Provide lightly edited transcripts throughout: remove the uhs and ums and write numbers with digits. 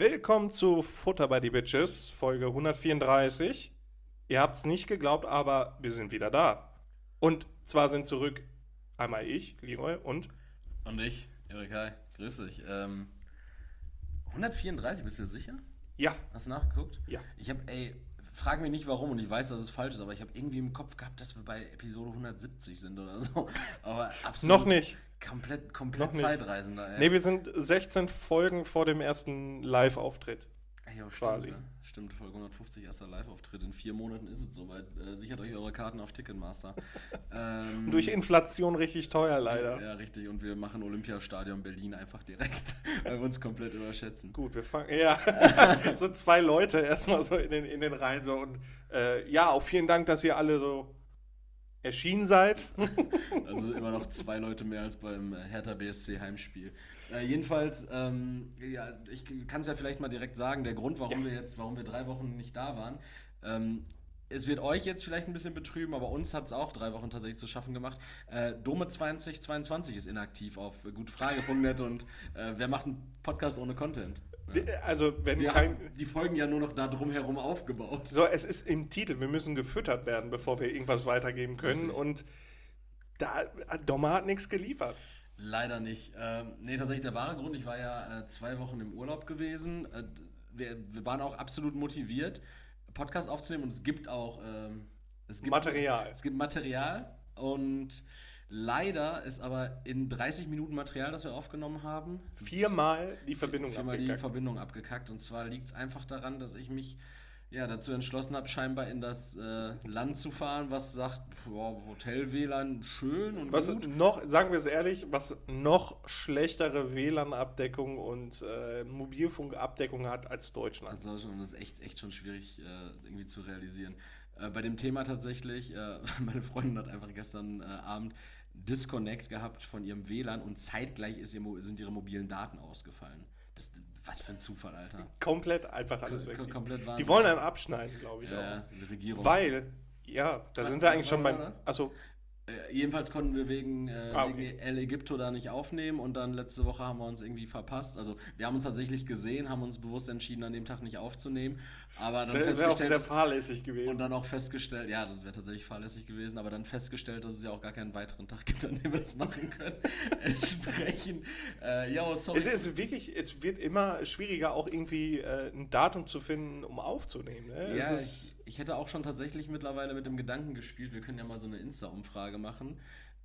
Willkommen zu Futter bei die Bitches, Folge 134. Ihr habt es nicht geglaubt, aber wir sind wieder da. Und zwar sind zurück einmal ich, Leroy, und Und ich, Erik, hi, grüß dich. 134, bist du dir sicher? ja, Hast du nachgeguckt? ja. Frag mich nicht warum und ich weiß, dass es falsch ist, aber ich habe irgendwie im Kopf gehabt, dass wir bei Episode 170 sind oder so. Aber absolut Noch nicht. komplett Noch nicht. Zeitreisender, ey. Nee, wir sind 16 Folgen vor dem ersten Live-Auftritt. Ey, jo, quasi. stimmt, ne? Stimmt, Folge 150, erster Live-Auftritt. In 4 Monaten ist es soweit. Sichert euch eure Karten auf Ticketmaster. Durch Inflation richtig teuer, leider. Ja, richtig. Und wir machen Olympiastadion Berlin einfach direkt, weil wir uns komplett überschätzen. Gut, wir fangen, ja, so 2 Leute erstmal so in den Reihen so und ja, auch vielen Dank, dass ihr alle so erschienen seid. Also immer noch 2 Leute mehr als beim Hertha BSC Heimspiel. Jedenfalls, ja, ich kann es ja vielleicht mal direkt sagen, der Grund, warum wir 3 Wochen nicht da waren, es wird euch jetzt vielleicht ein bisschen betrüben, aber uns hat es auch 3 Wochen tatsächlich zu schaffen gemacht. Dome 2022 ist inaktiv auf gutefrage.net und wer macht einen Podcast ohne Content? Also, wenn Wir kein. haben die Folgen ja nur noch da drumherum aufgebaut. So, es ist im Titel, wir müssen gefüttert werden, bevor wir irgendwas weitergeben können. Richtig. Und da Dommer hat nichts geliefert. Leider nicht. Nee, tatsächlich der wahre Grund, ich war ja 2 Wochen im Urlaub gewesen. Wir waren auch absolut motiviert, Podcast aufzunehmen und es gibt auch Material. Es gibt Material und leider ist aber in 30 Minuten Material, das wir aufgenommen haben, 4-mal die Verbindung viermal die abgekackt. Verbindung abgekackt. Und zwar liegt es einfach daran, dass ich mich dazu entschlossen habe, scheinbar in das Land zu fahren, was sagt, boah, Hotel-WLAN schön und Was gut. noch, sagen wir es ehrlich, was noch schlechtere WLAN-Abdeckung und Mobilfunkabdeckung hat als Deutschland. Also das ist echt schon schwierig irgendwie zu realisieren. Bei dem Thema tatsächlich, meine Freundin hat einfach gestern Abend Disconnect gehabt von ihrem WLAN und zeitgleich sind ihre mobilen Daten ausgefallen. Was für ein Zufall, Alter. Komplett einfach alles weg. Komplett Wahnsinn. Die wollen einen abschneiden, glaube ich auch. Die Regierung. Weil, ja, da sind wir eigentlich schon beim. Also, Jedenfalls konnten wir wegen okay. El Egipto da nicht aufnehmen und dann letzte Woche haben wir uns irgendwie verpasst. Also wir haben uns tatsächlich gesehen, haben uns bewusst entschieden, an dem Tag nicht aufzunehmen. Aber dann das wäre auch sehr fahrlässig gewesen. und dann auch festgestellt, ja, das wäre tatsächlich fahrlässig gewesen, aber dann festgestellt, dass es ja auch gar keinen weiteren Tag gibt, an dem wir das machen können. Entsprechend, sorry. Es wird immer schwieriger, auch irgendwie ein Datum zu finden, um aufzunehmen. Ne? Ja, ich hätte auch schon tatsächlich mittlerweile mit dem Gedanken gespielt, wir können ja mal so eine Insta-Umfrage machen,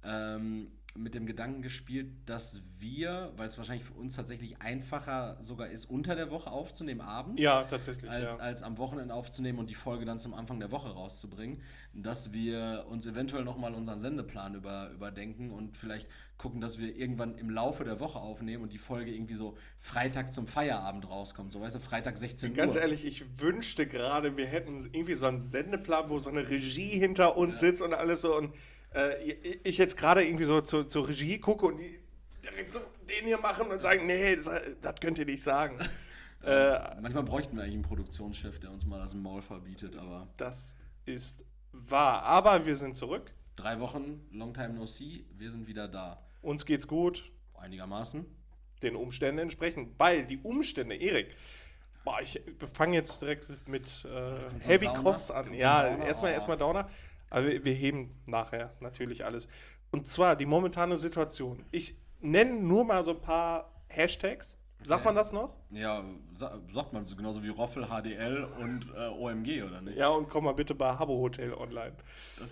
mit dem Gedanken gespielt, dass wir, weil es wahrscheinlich für uns tatsächlich einfacher sogar ist, unter der Woche aufzunehmen, abends, Ja, tatsächlich. als am Wochenende aufzunehmen und die Folge dann zum Anfang der Woche rauszubringen, dass wir uns eventuell nochmal unseren Sendeplan überdenken und vielleicht gucken, dass wir irgendwann im Laufe der Woche aufnehmen und die Folge irgendwie so Freitag zum Feierabend rauskommt. So, weißt du, Freitag 16 Uhr. Ganz ehrlich, ich wünschte gerade, wir hätten irgendwie so einen Sendeplan, wo so eine Regie hinter uns sitzt und alles so. Und ich jetzt gerade irgendwie so zur Regie gucke und die direkt so den hier machen und sagen, nee, das könnt ihr nicht sagen. Manchmal bräuchten wir eigentlich einen Produktionschef, der uns mal das Maul verbietet, aber Das ist wahr. Aber wir sind zurück. 3 Wochen, long time no see, wir sind wieder da. Uns geht's gut. Einigermaßen. Den Umständen entsprechend. Weil die Umstände, Erik, wir fangen jetzt direkt mit Heavy Downer? Kost an. Kommt so Ja, ein Downer? erstmal Downer. Aber wir heben nachher natürlich alles. Und zwar die momentane Situation. Ich nenne nur mal so ein paar Hashtags. Sagt man das noch? Ja, sagt man so genauso wie Roffel, HDL und OMG, oder nicht? Ja, und komm mal bitte bei Habbo Hotel online. Das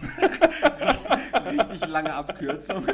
richtig lange Abkürzung.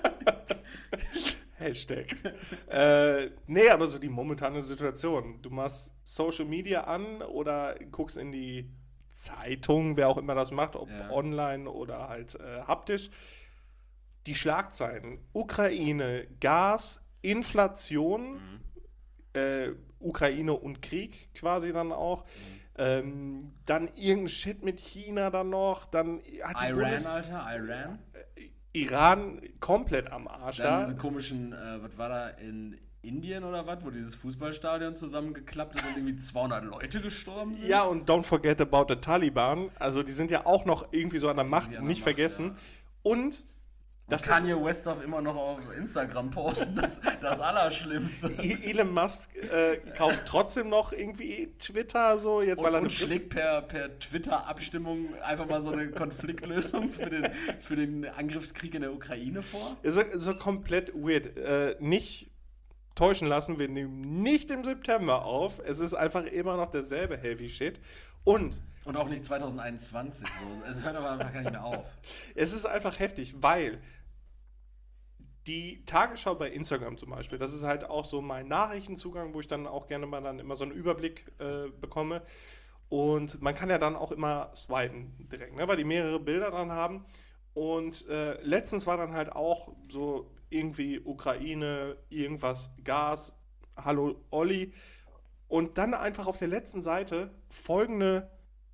Hashtag. Nee, aber so die momentane Situation. Du machst Social Media an oder guckst in die Zeitung, wer auch immer das macht, ob online oder halt haptisch. Die Schlagzeilen. Ukraine, Gas, Inflation, Ukraine und Krieg quasi dann auch. Dann irgendein Shit mit China dann noch. Dann hat die Iran. Iran komplett am Arsch Dann da. diese komischen, was war da in Indien oder was, wo dieses Fußballstadion zusammengeklappt ist und irgendwie 200 Leute gestorben sind? Ja, und don't forget about the Taliban. Also die sind ja auch noch irgendwie so an der Macht, Irgendwie an der nicht Macht, vergessen. ja. Und Das Kanye West darf immer noch auf Instagram posten, das Allerschlimmste. Elon Musk kauft trotzdem noch irgendwie Twitter so, jetzt weil er und schlägt per Twitter-Abstimmung einfach mal so eine Konfliktlösung für den Angriffskrieg in der Ukraine vor. Ist so komplett weird. Nicht täuschen lassen, wir nehmen nicht im September auf. Es ist einfach immer noch derselbe Heavy Shit. Und auch nicht 2021 so. Es hört aber einfach gar nicht mehr auf. Es ist einfach heftig, weil die Tagesschau bei Instagram zum Beispiel, das ist halt auch so mein Nachrichtenzugang, wo ich dann auch gerne mal dann immer so einen Überblick bekomme. Und man kann ja dann auch immer swipen direkt, ne, weil die mehrere Bilder dran haben. Und letztens war dann halt auch so irgendwie Ukraine, irgendwas, Gas, hallo Olli. Und dann einfach auf der letzten Seite folgender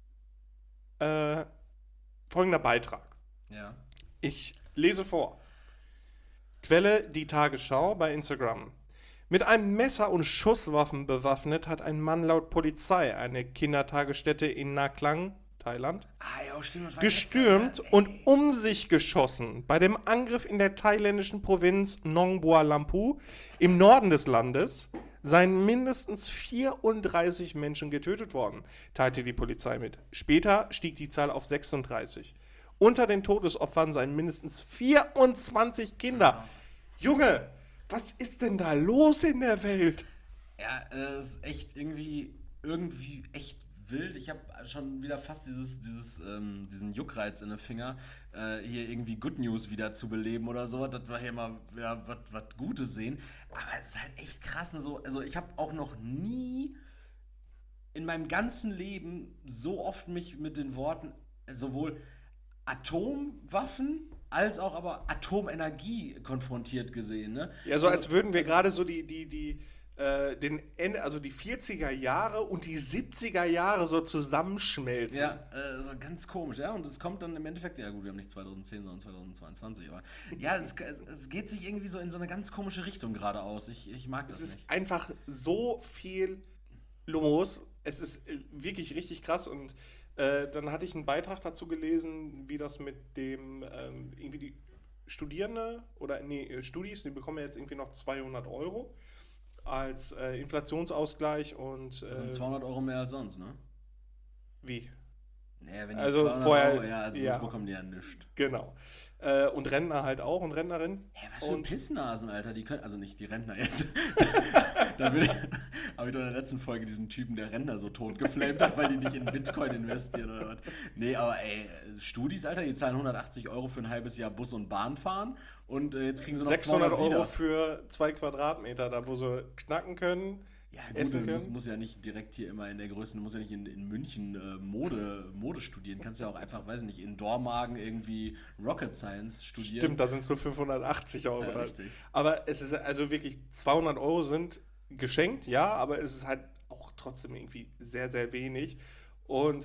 Beitrag. Ja. Ich lese vor. Quelle die Tagesschau bei Instagram. Mit einem Messer und Schusswaffen bewaffnet hat ein Mann laut Polizei eine Kindertagesstätte in Nha Klang, Thailand, gestürmt und um sich geschossen. Bei dem Angriff in der thailändischen Provinz Nong Bua Lampu im Norden des Landes seien mindestens 34 Menschen getötet worden, teilte die Polizei mit. Später stieg die Zahl auf 36. Unter den Todesopfern seien mindestens 24 Kinder. Junge, was ist denn da los in der Welt? Ja, es ist echt irgendwie echt wild. Ich habe schon wieder fast diesen Juckreiz in den Finger, hier irgendwie Good News wieder zu beleben oder so, dass wir hier mal was Gutes sehen. Aber es ist halt echt krass. Also ich habe auch noch nie in meinem ganzen Leben so oft mich mit den Worten sowohl Atomwaffen als auch aber Atomenergie konfrontiert gesehen. Ne? Ja, so als würden wir gerade so die 40er Jahre und die 70er Jahre so zusammenschmelzen. Ja, ganz komisch, ja. Und es kommt dann im Endeffekt, ja gut, wir haben nicht 2010, sondern 2022, aber ja, es geht sich irgendwie so in so eine ganz komische Richtung gerade aus. Ich mag das nicht. Es ist einfach so viel los. Es ist wirklich richtig krass und dann hatte ich einen Beitrag dazu gelesen, wie das mit dem irgendwie die Studierende oder Studis, die bekommen ja jetzt irgendwie noch 200 Euro als Inflationsausgleich und 200 Euro mehr als sonst, ne? Wie? Naja, wenn die also 200 vorher, Euro, ja, sonst bekommen die ja nichts. Genau. Und Rentner halt auch und Rentnerinnen. Hä, was für Pissnasen, Alter, die können, also nicht die Rentner jetzt. Da habe ich doch in der letzten Folge diesen Typen, der Rentner so tot geflamed hat, weil die nicht in Bitcoin investieren oder was. Nee, aber ey, Studis, Alter, die zahlen 180 Euro für ein halbes Jahr Bus und Bahn fahren und jetzt kriegen sie noch 600 200 Euro wieder. Für 2 Quadratmeter, da wo sie knacken können. Ja, gut, du musst ja nicht direkt hier immer in der Größe, du musst ja nicht in München Mode studieren. Du kannst ja auch einfach, weiß nicht, in Dormagen irgendwie Rocket Science studieren. Stimmt, da sind es nur 580 Euro. Ja, richtig. Aber es ist also wirklich, 200 Euro sind geschenkt, ja, aber es ist halt auch trotzdem irgendwie sehr, sehr wenig. Und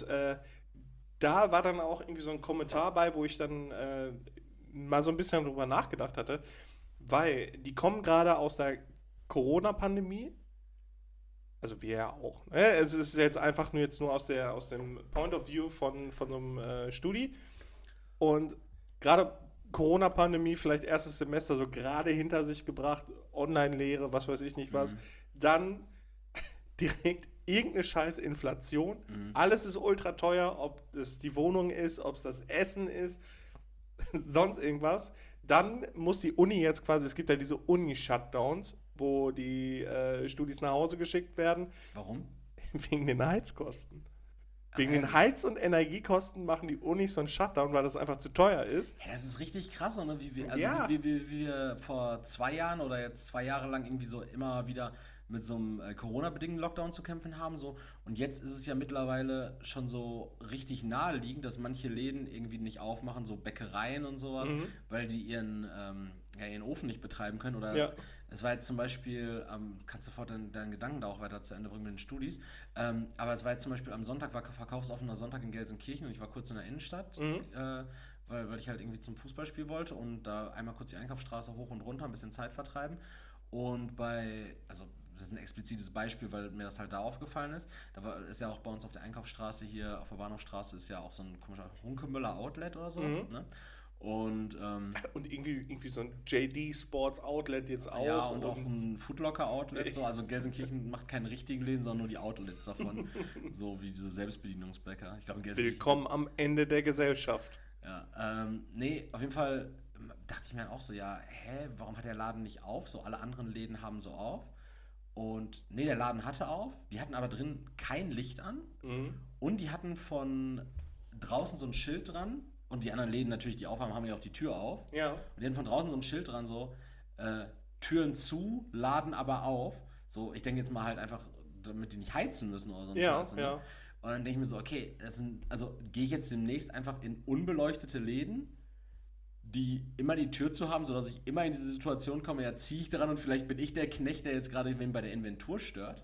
da war dann auch irgendwie so ein Kommentar bei, wo ich dann mal so ein bisschen drüber nachgedacht hatte, weil die kommen gerade aus der Corona-Pandemie. Also wir ja auch. Ne? Es ist jetzt einfach nur aus dem Point of View von so einem Studi. Und gerade Corona-Pandemie, vielleicht erstes Semester so gerade hinter sich gebracht, Online-Lehre, was weiß ich nicht was. Dann direkt irgendeine scheiß Inflation. Alles ist ultra teuer, ob es die Wohnung ist, ob es das Essen ist, sonst irgendwas. Dann muss die Uni jetzt quasi, es gibt ja diese Uni-Shutdowns, wo die Studis nach Hause geschickt werden. Warum? Wegen den Heizkosten. Wegen den Heiz- und Energiekosten machen die Unis so einen Shutdown, weil das einfach zu teuer ist. Ja, das ist richtig krass, ne? Wie wir vor 2 Jahren oder jetzt 2 Jahre lang irgendwie so immer wieder mit so einem Corona-bedingten Lockdown zu kämpfen haben. So. Und jetzt ist es ja mittlerweile schon so richtig naheliegend, dass manche Läden irgendwie nicht aufmachen, so Bäckereien und sowas, weil die ihren Ofen nicht betreiben können. Oder es war jetzt zum Beispiel, kannst du sofort deinen Gedanken da auch weiter zu Ende bringen mit den Studis, aber es war jetzt zum Beispiel am Sonntag, war verkaufsoffener Sonntag in Gelsenkirchen und ich war kurz in der Innenstadt, weil ich halt irgendwie zum Fußballspiel wollte und da einmal kurz die Einkaufsstraße hoch und runter, ein bisschen Zeit vertreiben. Und das ist ein explizites Beispiel, weil mir das halt da aufgefallen ist. Ist ja auch bei uns auf der Einkaufsstraße hier, auf der Bahnhofstraße, ist ja auch so ein komischer Hunkemüller Outlet oder sowas. Ne? Und irgendwie so ein JD Sports Outlet jetzt auch. Ja, und auch ein Footlocker Outlet. So. Also Gelsenkirchen macht keinen richtigen Läden, sondern nur die Outlets davon. So wie diese Selbstbedienungsbäcker. Ich glaube, Willkommen am Ende der Gesellschaft. Ja, nee, auf jeden Fall dachte ich mir dann auch so, ja, warum hat der Laden nicht auf? So, alle anderen Läden haben so auf. Und nee, der Laden hatte auf. Die hatten aber drin kein Licht an. Und die hatten von draußen so ein Schild dran. Und die anderen Läden natürlich, die aufhaben, haben ja auch die Tür auf. Ja. Und die hatten von draußen so ein Schild dran, so Türen zu, Laden aber auf. So, ich denke jetzt mal halt einfach, damit die nicht heizen müssen oder so ein Scheiß. Ne? Ja. Und dann denke ich mir so, okay, also gehe ich jetzt demnächst einfach in unbeleuchtete Läden, die immer die Tür zu haben, sodass ich immer in diese Situation komme, ja, ziehe ich daran und vielleicht bin ich der Knecht, der jetzt gerade wen bei der Inventur stört.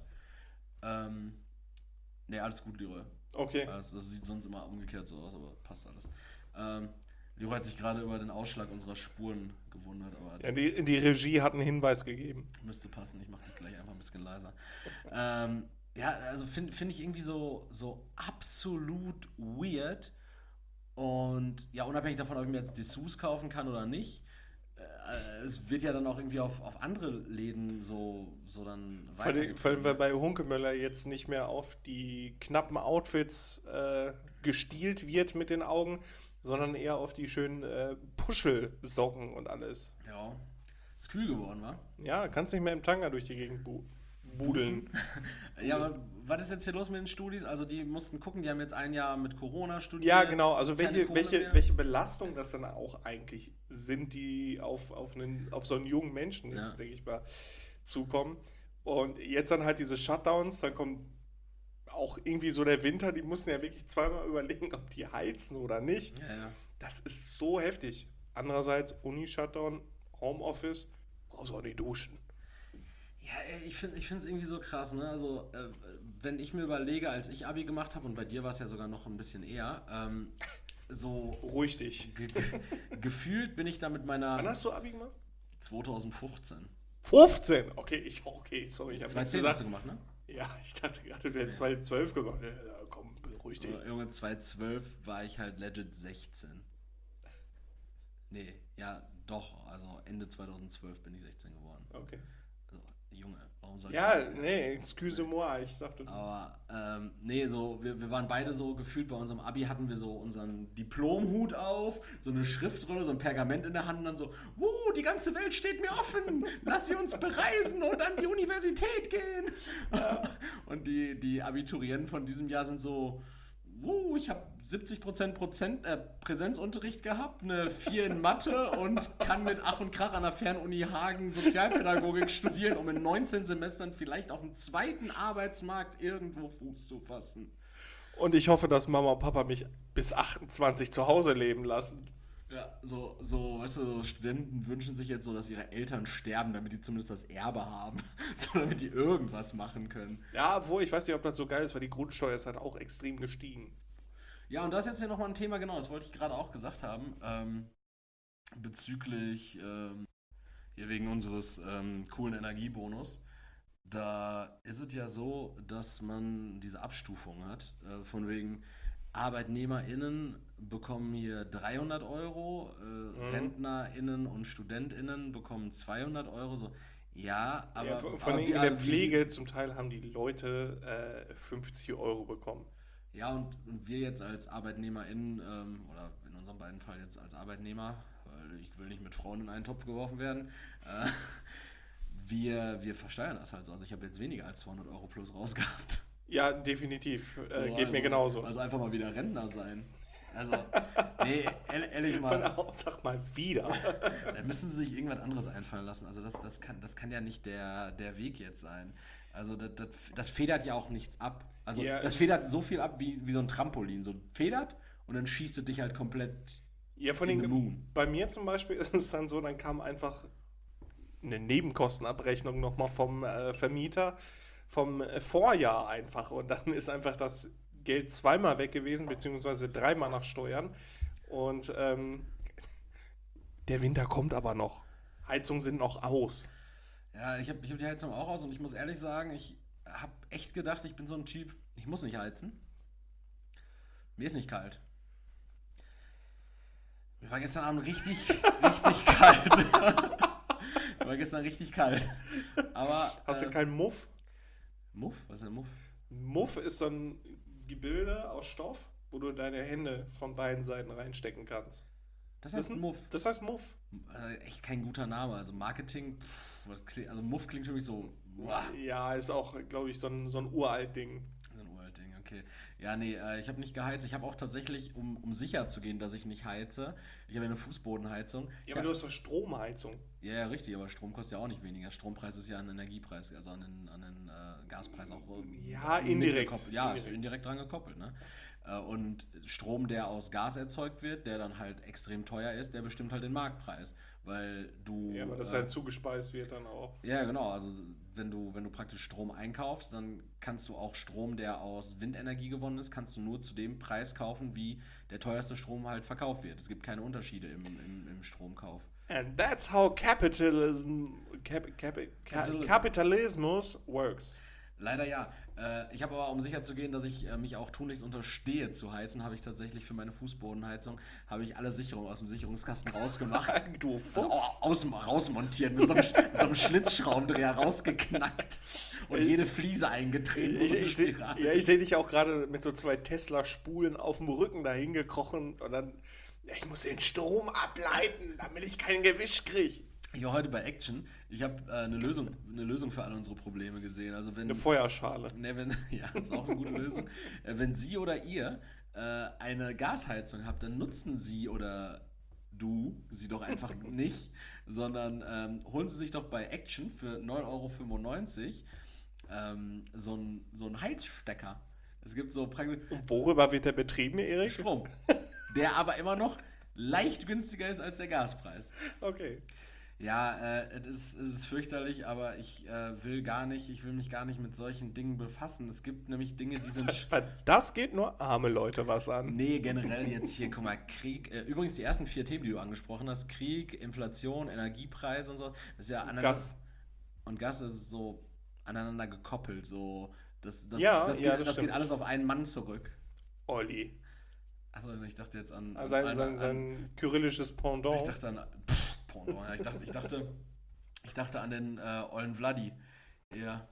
Nee, alles gut, Leroy. Okay. Also, das sieht sonst immer umgekehrt so aus, aber passt alles. Leroy hat sich gerade über den Ausschlag unserer Spuren gewundert, aber Ja, die Regie hat einen Hinweis gegeben. müsste passen, ich mache das gleich einfach ein bisschen leiser. Ja, also find ich irgendwie so absolut weird. Und ja, unabhängig davon, ob ich mir jetzt Dessous kaufen kann oder nicht, es wird ja dann auch irgendwie auf andere Läden so dann weiter. Vor allem, weil bei Hunkemöller jetzt nicht mehr auf die knappen Outfits gestielt wird mit den Augen, sondern eher auf die schönen Puschelsocken und alles. Ja, ist kühl geworden, wa? Ja, kannst nicht mehr im Tanga durch die Gegend budeln. Ja, aber was ist jetzt hier los mit den Studis? Also die mussten gucken, die haben jetzt ein Jahr mit Corona studiert. Ja, genau. Also keine Kohle mehr. welche Belastung das dann auch eigentlich sind, die auf so einen jungen Menschen jetzt, denke ich mal, zukommen. Und jetzt dann halt diese Shutdowns, dann kommt auch irgendwie so der Winter, die mussten ja wirklich zweimal überlegen, ob die heizen oder nicht. Ja. Das ist so heftig. Andererseits Uni-Shutdown, Homeoffice, brauchst du auch nicht duschen. Ja, ich finde es irgendwie so krass, ne? Also, wenn ich mir überlege, als ich Abi gemacht habe, und bei dir war es ja sogar noch ein bisschen eher, so Ruhig dich. gefühlt bin ich da mit meiner Wann hast du Abi gemacht? 2015. 15? Okay, sorry, ich habe 2010 hast du gemacht, ne? Ja, ich dachte gerade, du hättest 2012 gemacht. Ja, komm, beruhig dich. Junge, 2012 war ich halt legit 16. Nee, ja, doch, also Ende 2012 bin ich 16 geworden. Okay. Also, Junge, warum soll Ja, ich... nee, excuse-moi, ich dachte... Aber, nee, so, wir waren beide so gefühlt, bei unserem Abi hatten wir so unseren Diplomhut auf, so eine Schriftrolle, so ein Pergament in der Hand und dann so, die ganze Welt steht mir offen, lass sie uns bereisen und an die Universität gehen. Und die Abiturienten von diesem Jahr sind so, ich habe 70% Präsenzunterricht gehabt, eine 4 in Mathe und kann mit Ach und Krach an der Fernuni Hagen Sozialpädagogik studieren, um in 19 Semestern vielleicht auf dem zweiten Arbeitsmarkt irgendwo Fuß zu fassen. Und ich hoffe, dass Mama und Papa mich bis 28 zu Hause leben lassen. Ja, so, weißt du, so Studenten wünschen sich jetzt so, dass ihre Eltern sterben, damit die zumindest das Erbe haben. So, damit die irgendwas machen können. Ja, obwohl, ich weiß nicht, ob das so geil ist, weil die Grundsteuer ist halt auch extrem gestiegen. Ja, und das ist jetzt hier nochmal ein Thema, genau, das wollte ich gerade auch gesagt haben, bezüglich, hier wegen unseres coolen Energiebonus. Da ist es ja so, dass man diese Abstufung hat, von wegen ArbeitnehmerInnen bekommen hier 300 Euro, RentnerInnen und StudentInnen bekommen 200 Euro, so. Ja, aber... Ja, von in der Pflege zum Teil haben die Leute 50 Euro bekommen. Ja, und wir jetzt als ArbeitnehmerInnen, oder in unserem beiden Fall jetzt als Arbeitnehmer, weil ich will nicht mit Frauen in einen Topf geworfen werden, wir versteuern das halt so. Also ich habe jetzt weniger als 200 Euro plus rausgehabt. Ja, definitiv. Geht also, mir genauso. Also einfach mal wieder Rentner sein. Also, nee, ehrlich mal. Sag mal wieder. Da müssen sie sich irgendwas anderes einfallen lassen. Also das kann ja nicht der Weg jetzt sein. Also das federt ja auch nichts ab. Also das federt so viel ab wie so ein Trampolin. So federt und dann schießt es dich halt komplett von in the moon. Bei mir zum Beispiel ist es dann so, dann kam einfach eine Nebenkostenabrechnung nochmal vom Vermieter vom Vorjahr einfach. Und dann ist einfach das Geld zweimal weg gewesen, beziehungsweise dreimal nach Steuern. Und der Winter kommt aber noch. Heizungen sind noch aus. Ja, ich hab die Heizung auch aus und ich muss ehrlich sagen, ich habe echt gedacht, ich bin so ein Typ, ich muss nicht heizen. Mir ist nicht kalt. Mir war gestern Abend richtig kalt. War gestern richtig kalt. Aber. Hast du keinen Muff? Muff? Was ist denn Muff? Muff ist so ein Gebilde aus Stoff, wo du deine Hände von beiden Seiten reinstecken kannst. Das heißt Muff. Das heißt Muff. Echt kein guter Name. Also Marketing, also Muff klingt für mich so. Boah. Ja, ist auch, glaube ich, so ein uralt Ding. So ein uralt Ding, okay. Ja, nee, ich habe nicht geheizt. Ich habe auch tatsächlich, um sicher zu gehen, dass ich nicht heize, ich habe eine Fußbodenheizung. Ja, aber du hast doch Stromheizung. Ja, richtig, aber Strom kostet ja auch nicht weniger. Strompreis ist ja ein Energiepreis, also an den Gaspreis auch. Ja, indirekt. Ja, ist indirekt dran gekoppelt, ne? Und Strom, der aus Gas erzeugt wird, der dann halt extrem teuer ist, der bestimmt halt den Marktpreis, weil du... Ja, aber das halt zugespeist wird dann auch. Ja, genau, also wenn du praktisch Strom einkaufst, dann kannst du auch Strom, der aus Windenergie gewonnen ist, kannst du nur zu dem Preis kaufen, wie der teuerste Strom halt verkauft wird. Es gibt keine Unterschiede im Stromkauf. And that's how capitalismus works. Leider ja. Ich habe aber, um sicher zu gehen, dass ich mich auch tunlichst unterstehe zu heizen, habe ich tatsächlich für meine Fußbodenheizung alle Sicherungen aus dem Sicherungskasten rausgemacht. Du Fuchs. Also rausmontiert, mit so einem Schlitzschraubendreher rausgeknackt und jede Fliese eingetreten. Ich sehe dich auch gerade mit so 2 Tesla-Spulen auf dem Rücken dahin gekrochen und dann, ich muss den Strom ableiten, damit ich kein Gewisch kriege. Ich war heute bei Action. Ich habe eine Lösung für alle unsere Probleme gesehen. Also wenn, eine Feuerschale. Ja, das ist auch eine gute Lösung. Wenn Sie oder ihr eine Gasheizung habt, dann nutzen Sie oder du sie doch einfach nicht, sondern holen Sie sich doch bei Action für 9,95 € so einen Heizstecker. Es gibt so praktisch... Und worüber wird der betrieben, Erik? Strom. Der aber immer noch leicht günstiger ist als der Gaspreis. Okay. Ja, es ist fürchterlich, aber ich will mich gar nicht mit solchen Dingen befassen. Es gibt nämlich Dinge, die sind... Das geht nur arme Leute was an. Nee, generell jetzt hier, guck mal, Krieg. Übrigens die ersten 4 Themen, die du angesprochen hast, Krieg, Inflation, Energiepreise und so, das ist ja Gas. Und Gas ist so aneinander gekoppelt, so... Das geht alles auf einen Mann zurück. Olli. Achso, ich dachte jetzt an... Sein kyrillisches Pendant. Ich dachte an... Pendant, ja, ich dachte an den ollen Vladi. Ja.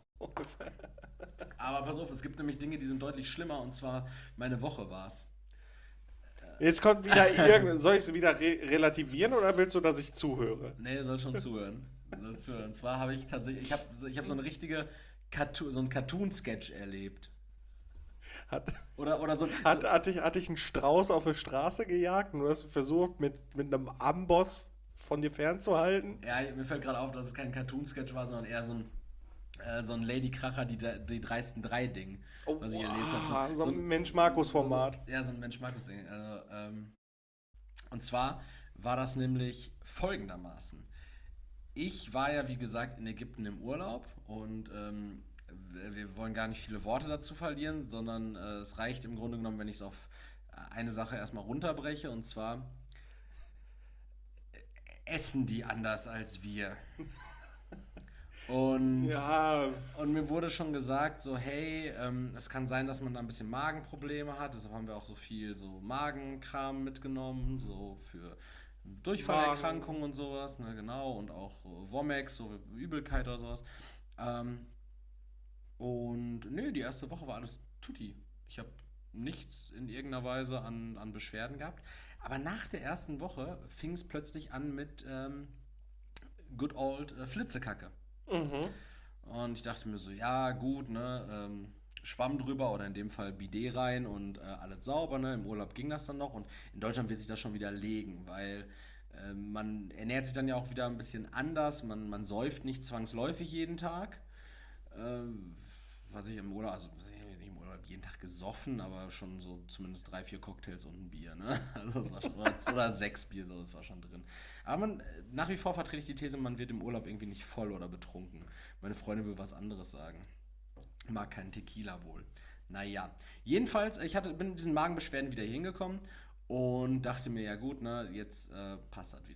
Aber pass auf, es gibt nämlich Dinge, die sind deutlich schlimmer, und zwar meine Woche war's. Jetzt kommt wieder soll ich es wieder relativieren oder willst du, dass ich zuhöre? Nee, soll schon zuhören. Und zwar habe ich tatsächlich, ich habe so eine richtige so einen Cartoon-Sketch erlebt. Hat dich ein Strauß auf der Straße gejagt und du hast versucht, mit einem Amboss von dir fernzuhalten? Ja, mir fällt gerade auf, dass es kein Cartoon-Sketch war, sondern eher so ein Lady Kracher, die dreisten 3-Ding, was ich erlebt habe. So ein Mensch-Markus-Format. Ja, so ein Mensch-Markus-Ding. Also, und zwar war das nämlich folgendermaßen. Ich war ja, wie gesagt, in Ägypten im Urlaub und wir wollen gar nicht viele Worte dazu verlieren, sondern es reicht im Grunde genommen, wenn ich es auf eine Sache erstmal runterbreche, und zwar essen die anders als wir. Und mir wurde schon gesagt, so hey, es kann sein, dass man da ein bisschen Magenprobleme hat, deshalb haben wir auch so viel so Magenkram mitgenommen, so für Durchfallerkrankungen und sowas, ne, genau, und auch Womex, so Übelkeit oder sowas. Und die erste Woche war alles tutti. Ich habe nichts in irgendeiner Weise an Beschwerden gehabt. Aber nach der ersten Woche fing es plötzlich an mit good old Flitzekacke. Mhm. Und ich dachte mir so, ja gut, ne, Schwamm drüber oder in dem Fall Bidet rein und alles sauber, ne, im Urlaub ging das dann noch, und in Deutschland wird sich das schon wieder legen, weil man ernährt sich dann ja auch wieder ein bisschen anders, man säuft nicht zwangsläufig jeden Tag, was ich im Urlaub, also nicht im Urlaub jeden Tag gesoffen, aber schon so zumindest 3-4 Cocktails und ein Bier, ne, also das war schon, oder 6 Bier, so, das war schon drin. Aber nach wie vor vertrete ich die These, man wird im Urlaub irgendwie nicht voll oder betrunken. Meine Freundin will was anderes sagen. Mag keinen Tequila wohl. Naja, jedenfalls, bin mit diesen Magenbeschwerden wieder hingekommen und dachte mir, ja gut, ne, jetzt passt das wieder.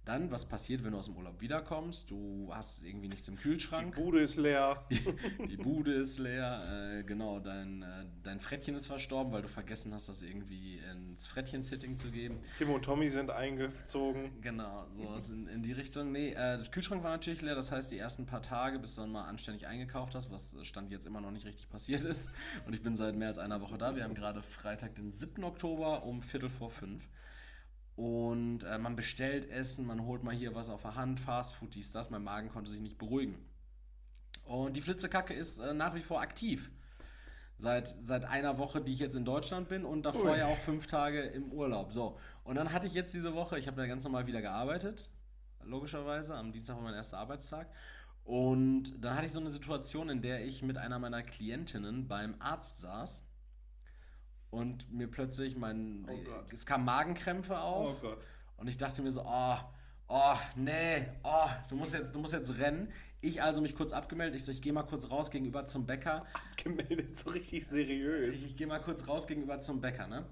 Dann, was passiert, wenn du aus dem Urlaub wiederkommst? Du hast irgendwie nichts im Kühlschrank. Die Bude ist leer. Die Bude ist leer. Genau, dein Frettchen ist verstorben, weil du vergessen hast, das irgendwie ins Frettchen-Sitting zu geben. Tim und Tommy sind eingezogen. Genau, sowas in die Richtung. Nee, der Kühlschrank war natürlich leer. Das heißt, die ersten paar Tage, bis du dann mal anständig eingekauft hast, was Stand jetzt immer noch nicht richtig passiert ist. Und ich bin seit mehr als einer Woche da. Wir haben gerade Freitag, den 7. Oktober um 4:45. Und man bestellt Essen, man holt mal hier was auf der Hand, Fastfood, dies, das. Mein Magen konnte sich nicht beruhigen. Und die Flitzekacke ist nach wie vor aktiv. Seit einer Woche, die ich jetzt in Deutschland bin und davor ja auch 5 Tage im Urlaub. So, und dann hatte ich jetzt diese Woche, ich habe da ganz normal wieder gearbeitet, logischerweise, am Dienstag war mein erster Arbeitstag. Und dann hatte ich so eine Situation, in der ich mit einer meiner Klientinnen beim Arzt saß. Und mir plötzlich es kamen Magenkrämpfe auf. Oh Gott. Und ich dachte mir so, nee, du musst jetzt rennen. Ich also mich kurz abgemeldet. Ich so, ich gehe mal kurz raus gegenüber zum Bäcker. Abgemeldet, so richtig seriös. Ich gehe mal kurz raus gegenüber zum Bäcker, ne?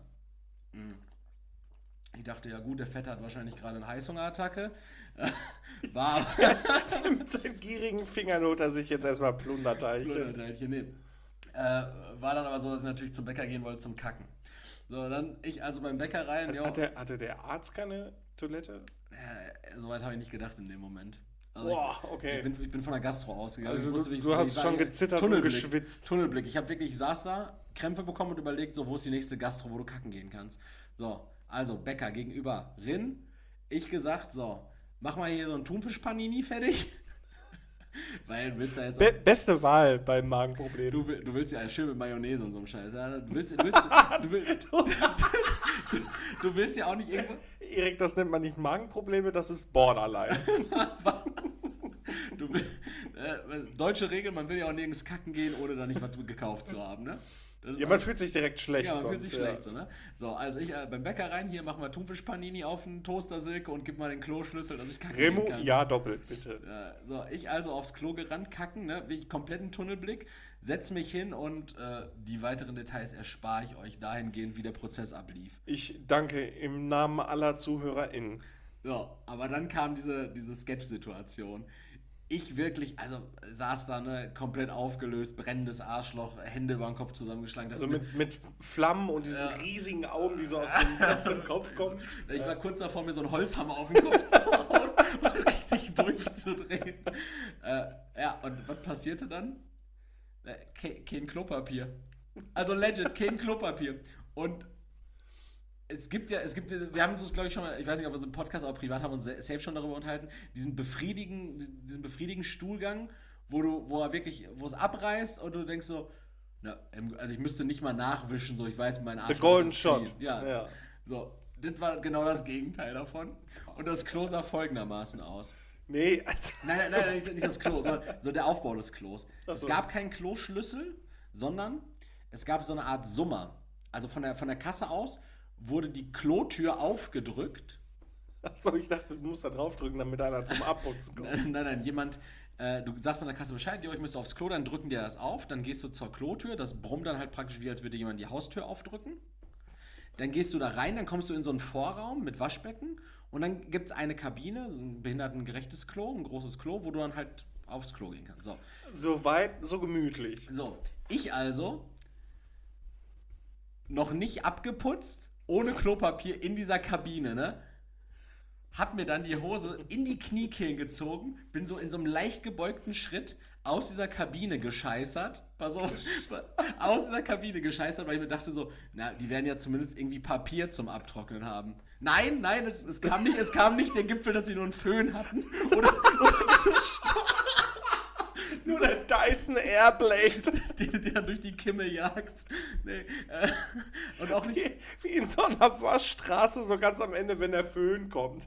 Ich dachte, ja gut, der Fette hat wahrscheinlich gerade eine Heißhungerattacke. War Mit seinen gierigen Fingern holt er sich jetzt erstmal Plunderteilchen. Nee. War dann aber so, dass ich natürlich zum Bäcker gehen wollte zum Kacken. So, dann ich also beim Bäcker rein. Hatte der Arzt keine Toilette? Soweit habe ich nicht gedacht in dem Moment. Also Boah, okay. Ich bin von der Gastro ausgegangen. Also du hast schon gezittert und geschwitzt. Tunnelblick. Ich saß da, Krämpfe bekommen und überlegt, so, wo ist die nächste Gastro, wo du kacken gehen kannst. So, also Bäcker gegenüber Rin. Ich gesagt, so, mach mal hier so ein Thunfisch-Panini fertig. Weil du willst ja jetzt beste Wahl beim Magenproblem. Du willst ja schön mit Mayonnaise und so einem Scheiß. Ja? Du willst ja auch nicht irgendwo... Erik, das nennt man nicht Magenprobleme, das ist Borderline. Deutsche Regel, man will ja auch nirgends kacken gehen, ohne da nicht was gekauft zu haben, ne? Ja, man fühlt sich direkt schlecht. Ja, man fühlt sich schlecht, so, ne? So, also ich beim Bäcker rein, hier machen wir Thunfisch-Panini auf den Toaster-Silke und gib mal den Kloschlüssel, dass ich kacken Remo, gehen kann. ja, doppelt, bitte. So, ich also aufs Klo gerannt, kacken, ne? Wie ich kompletten Tunnelblick, setz mich hin und die weiteren Details erspare ich euch dahingehend, wie der Prozess ablief. Ich danke im Namen aller ZuhörerInnen. So, aber dann kam diese Sketch-Situation. Ich wirklich, also saß da, ne, komplett aufgelöst, brennendes Arschloch, Hände über den Kopf zusammengeschlagen. Also mit Flammen und diesen riesigen Augen, die so aus dem Kopf kommen. Ich war kurz davor, mir so einen Holzhammer auf den Kopf zu hauen und richtig durchzudrehen. Und was passierte dann? Kein Klopapier. Also legit, kein Klopapier. Und wir haben uns, glaube ich, schon mal, ich weiß nicht, ob wir so im Podcast oder privat haben uns safe schon darüber unterhalten, diesen befriedigenden Stuhlgang, wo es abreißt und du denkst so, also ich müsste nicht mal nachwischen, so, ich weiß, mein Arsch. The Golden Shot. Ja. So, das war genau das Gegenteil davon. Und das Klo sah folgendermaßen aus. Nee, also Nein, nicht das Klo, sondern so der Aufbau des Klos. Es gab keinen Kloschlüssel, sondern es gab so eine Art Summer. Also von der Kasse aus wurde die Klotür aufgedrückt. Achso, ich dachte, du musst da draufdrücken, damit einer zum Abputzen kommt. Nein, jemand, du sagst an der Kasse Bescheid, ich müsste aufs Klo, dann drücken dir das auf, dann gehst du zur Klotür, das brummt dann halt praktisch wie, als würde jemand die Haustür aufdrücken. Dann gehst du da rein, dann kommst du in so einen Vorraum mit Waschbecken und dann gibt es eine Kabine, so ein behindertengerechtes Klo, ein großes Klo, wo du dann halt aufs Klo gehen kannst. So weit, so gemütlich. So, ich also noch nicht abgeputzt, ohne Klopapier in dieser Kabine, ne? Hab mir dann die Hose in die Kniekehlen gezogen, bin so in so einem leicht gebeugten Schritt aus dieser Kabine gescheißert. Pass auf, aus dieser Kabine gescheißert, weil ich mir dachte so, na, die werden ja zumindest irgendwie Papier zum Abtrocknen haben. Nein, es kam nicht der Gipfel, dass sie nur einen Föhn hatten. Oder dieses nur der Dyson Airblade. Die dann durch die Kimme jagst. Nee, und auch nicht... Wie in so einer Waschstraße, so ganz am Ende, wenn der Föhn kommt.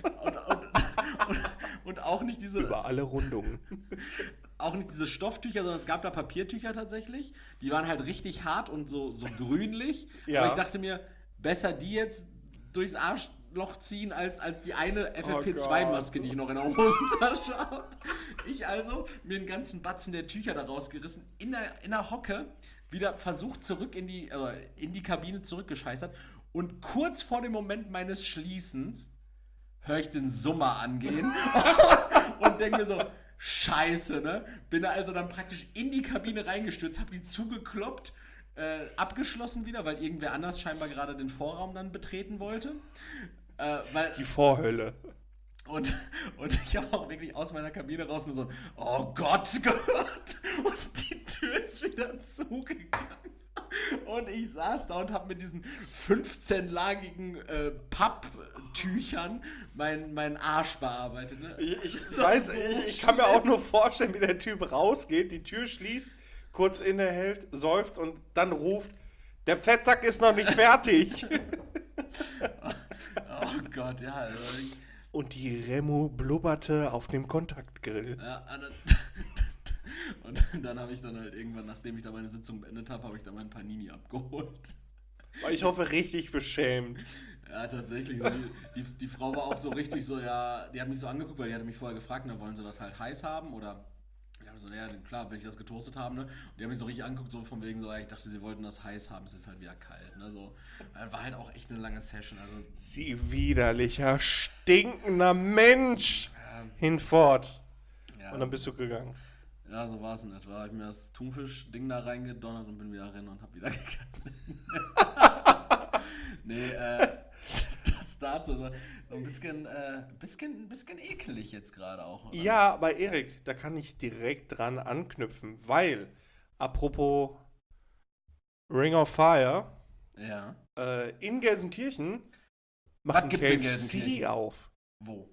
Und auch nicht diese... Über alle Rundungen. Auch nicht diese Stofftücher, sondern es gab da Papiertücher tatsächlich. Die waren halt richtig hart und so grünlich. Ja. Aber ich dachte mir, besser die jetzt durchs Arschloch ziehen, als die eine FFP2-Maske, die ich noch in der Hosentasche habe. Ich also mir einen ganzen Batzen der Tücher da rausgerissen, in der Hocke wieder versucht zurück in die Kabine zurückgescheißert und kurz vor dem Moment meines Schließens höre ich den Summer angehen und denke mir so, scheiße, ne? Bin also dann praktisch in die Kabine reingestürzt, habe die zugekloppt, abgeschlossen wieder, weil irgendwer anders scheinbar gerade den Vorraum dann betreten wollte. Die Vorhölle. Und ich habe auch wirklich aus meiner Kabine raus nur so, oh Gott gehört. Und die Tür ist wieder zugegangen. Und ich saß da und habe mit diesen 15-lagigen Papptüchern meinen Arsch bearbeitet. Ne? Ich kann mir auch nur vorstellen, wie der Typ rausgeht, die Tür schließt, kurz innehält, seufzt und dann ruft, der Fettsack ist noch nicht fertig. Oh Gott, ja. Also und die Remo blubberte auf dem Kontaktgrill. Ja, und dann habe ich dann halt irgendwann, nachdem ich da meine Sitzung beendet habe ich dann mein Panini abgeholt. Ich hoffe, richtig beschämt. Ja, tatsächlich. So, die Frau war auch so richtig so, ja, die hat mich so angeguckt, weil die hatte mich vorher gefragt, na, wollen sie das halt heiß haben oder... Ich so, ja, klar, wenn ich das getoastet habe, ne? Und die haben mich so richtig angeguckt, so von wegen so, ja, ich dachte, sie wollten das heiß haben, ist jetzt halt wieder kalt, ne? So, war halt auch echt eine lange Session, also... Sie widerlicher, stinkender Mensch! Hinfort. Ja, und dann bist du gegangen. Ja, so war es in etwa. Da habe ich mir das Thunfisch-Ding da reingedonnert und bin wieder rein und hab wieder gegangen. Nee, das dazu. So ein bisschen ekelig jetzt gerade auch. Oder? Ja, aber Erik, da kann ich direkt dran anknüpfen, weil, apropos Ring of Fire, ja. In Gelsenkirchen macht ein KFC auf. Wo?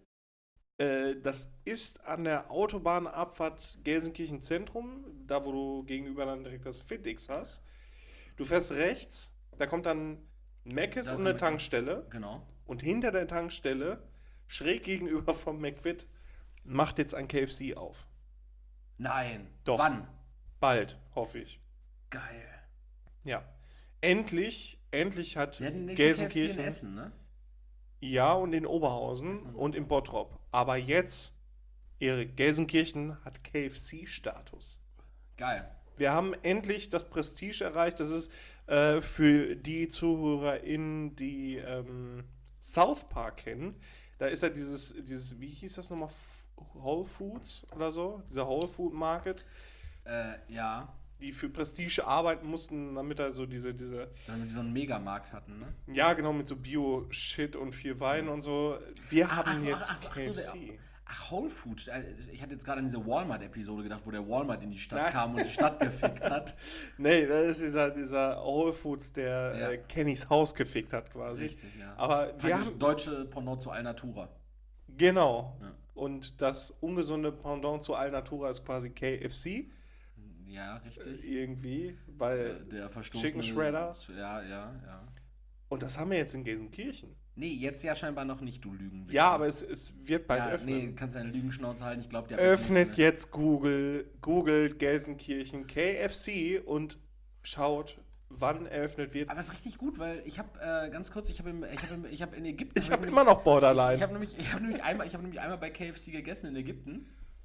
Das ist an der Autobahnabfahrt Gelsenkirchen Zentrum, da wo du gegenüber dann direkt das FitX hast. Du fährst rechts, da kommt dann Mc's und eine Tankstelle. Genau. Und hinter der Tankstelle, schräg gegenüber vom McFit, macht jetzt ein KFC auf. Nein. Doch. Wann? Bald, hoffe ich. Geil. Ja. Endlich hat Gelsenkirchen in Essen, ne? Ja, und in Oberhausen und in Bottrop. Aber jetzt, Erik, Gelsenkirchen hat KFC-Status. Geil. Wir haben endlich das Prestige erreicht. Das ist für die ZuhörerInnen, die South Park kennen. Da ist ja dieses, wie hieß das nochmal? Whole Foods oder so? Dieser Whole Food Market. Ja. Die für Prestige arbeiten mussten, damit er so diese... Damit die so einen Megamarkt hatten, ne? Ja, genau, mit so Bio-Shit und viel Wein und so. Wir haben jetzt KFC. Whole Foods. Ich hatte jetzt gerade an diese Walmart-Episode gedacht, wo der Walmart in die Stadt kam und die Stadt gefickt hat. Nee, das ist dieser Whole Foods, der Kennys Haus gefickt hat quasi. Richtig, ja. Aber wir haben deutsche Pendant zu Alnatura. Genau. Ja. Und das ungesunde Pendant zu Alnatura ist quasi KFC. Ja, richtig. Irgendwie, weil der verstoßene Chicken Shredder. Ja. Und das haben wir jetzt in Gelsenkirchen. Nee, jetzt ja scheinbar noch nicht, du Lügenwichser. Ja, aber es wird bald öffnen. Nee, kannst deine Lügenschnauze halten, ich glaube, der öffnet jetzt googelt Gelsenkirchen KFC und schaut, wann eröffnet wird. Aber es ist richtig gut, weil ich habe, ganz kurz, ich habe in Ägypten... Ich habe immer noch Borderline. Ich habe nämlich einmal bei KFC gegessen in Ägypten.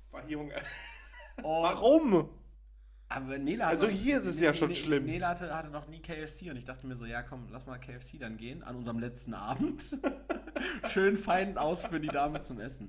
Warum? Aber Nela also hier ist es ja schon schlimm. Nela hatte noch nie KFC und ich dachte mir so, ja komm, lass mal KFC dann gehen an unserem letzten Abend. Schön fein ausführen die Dame zum Essen.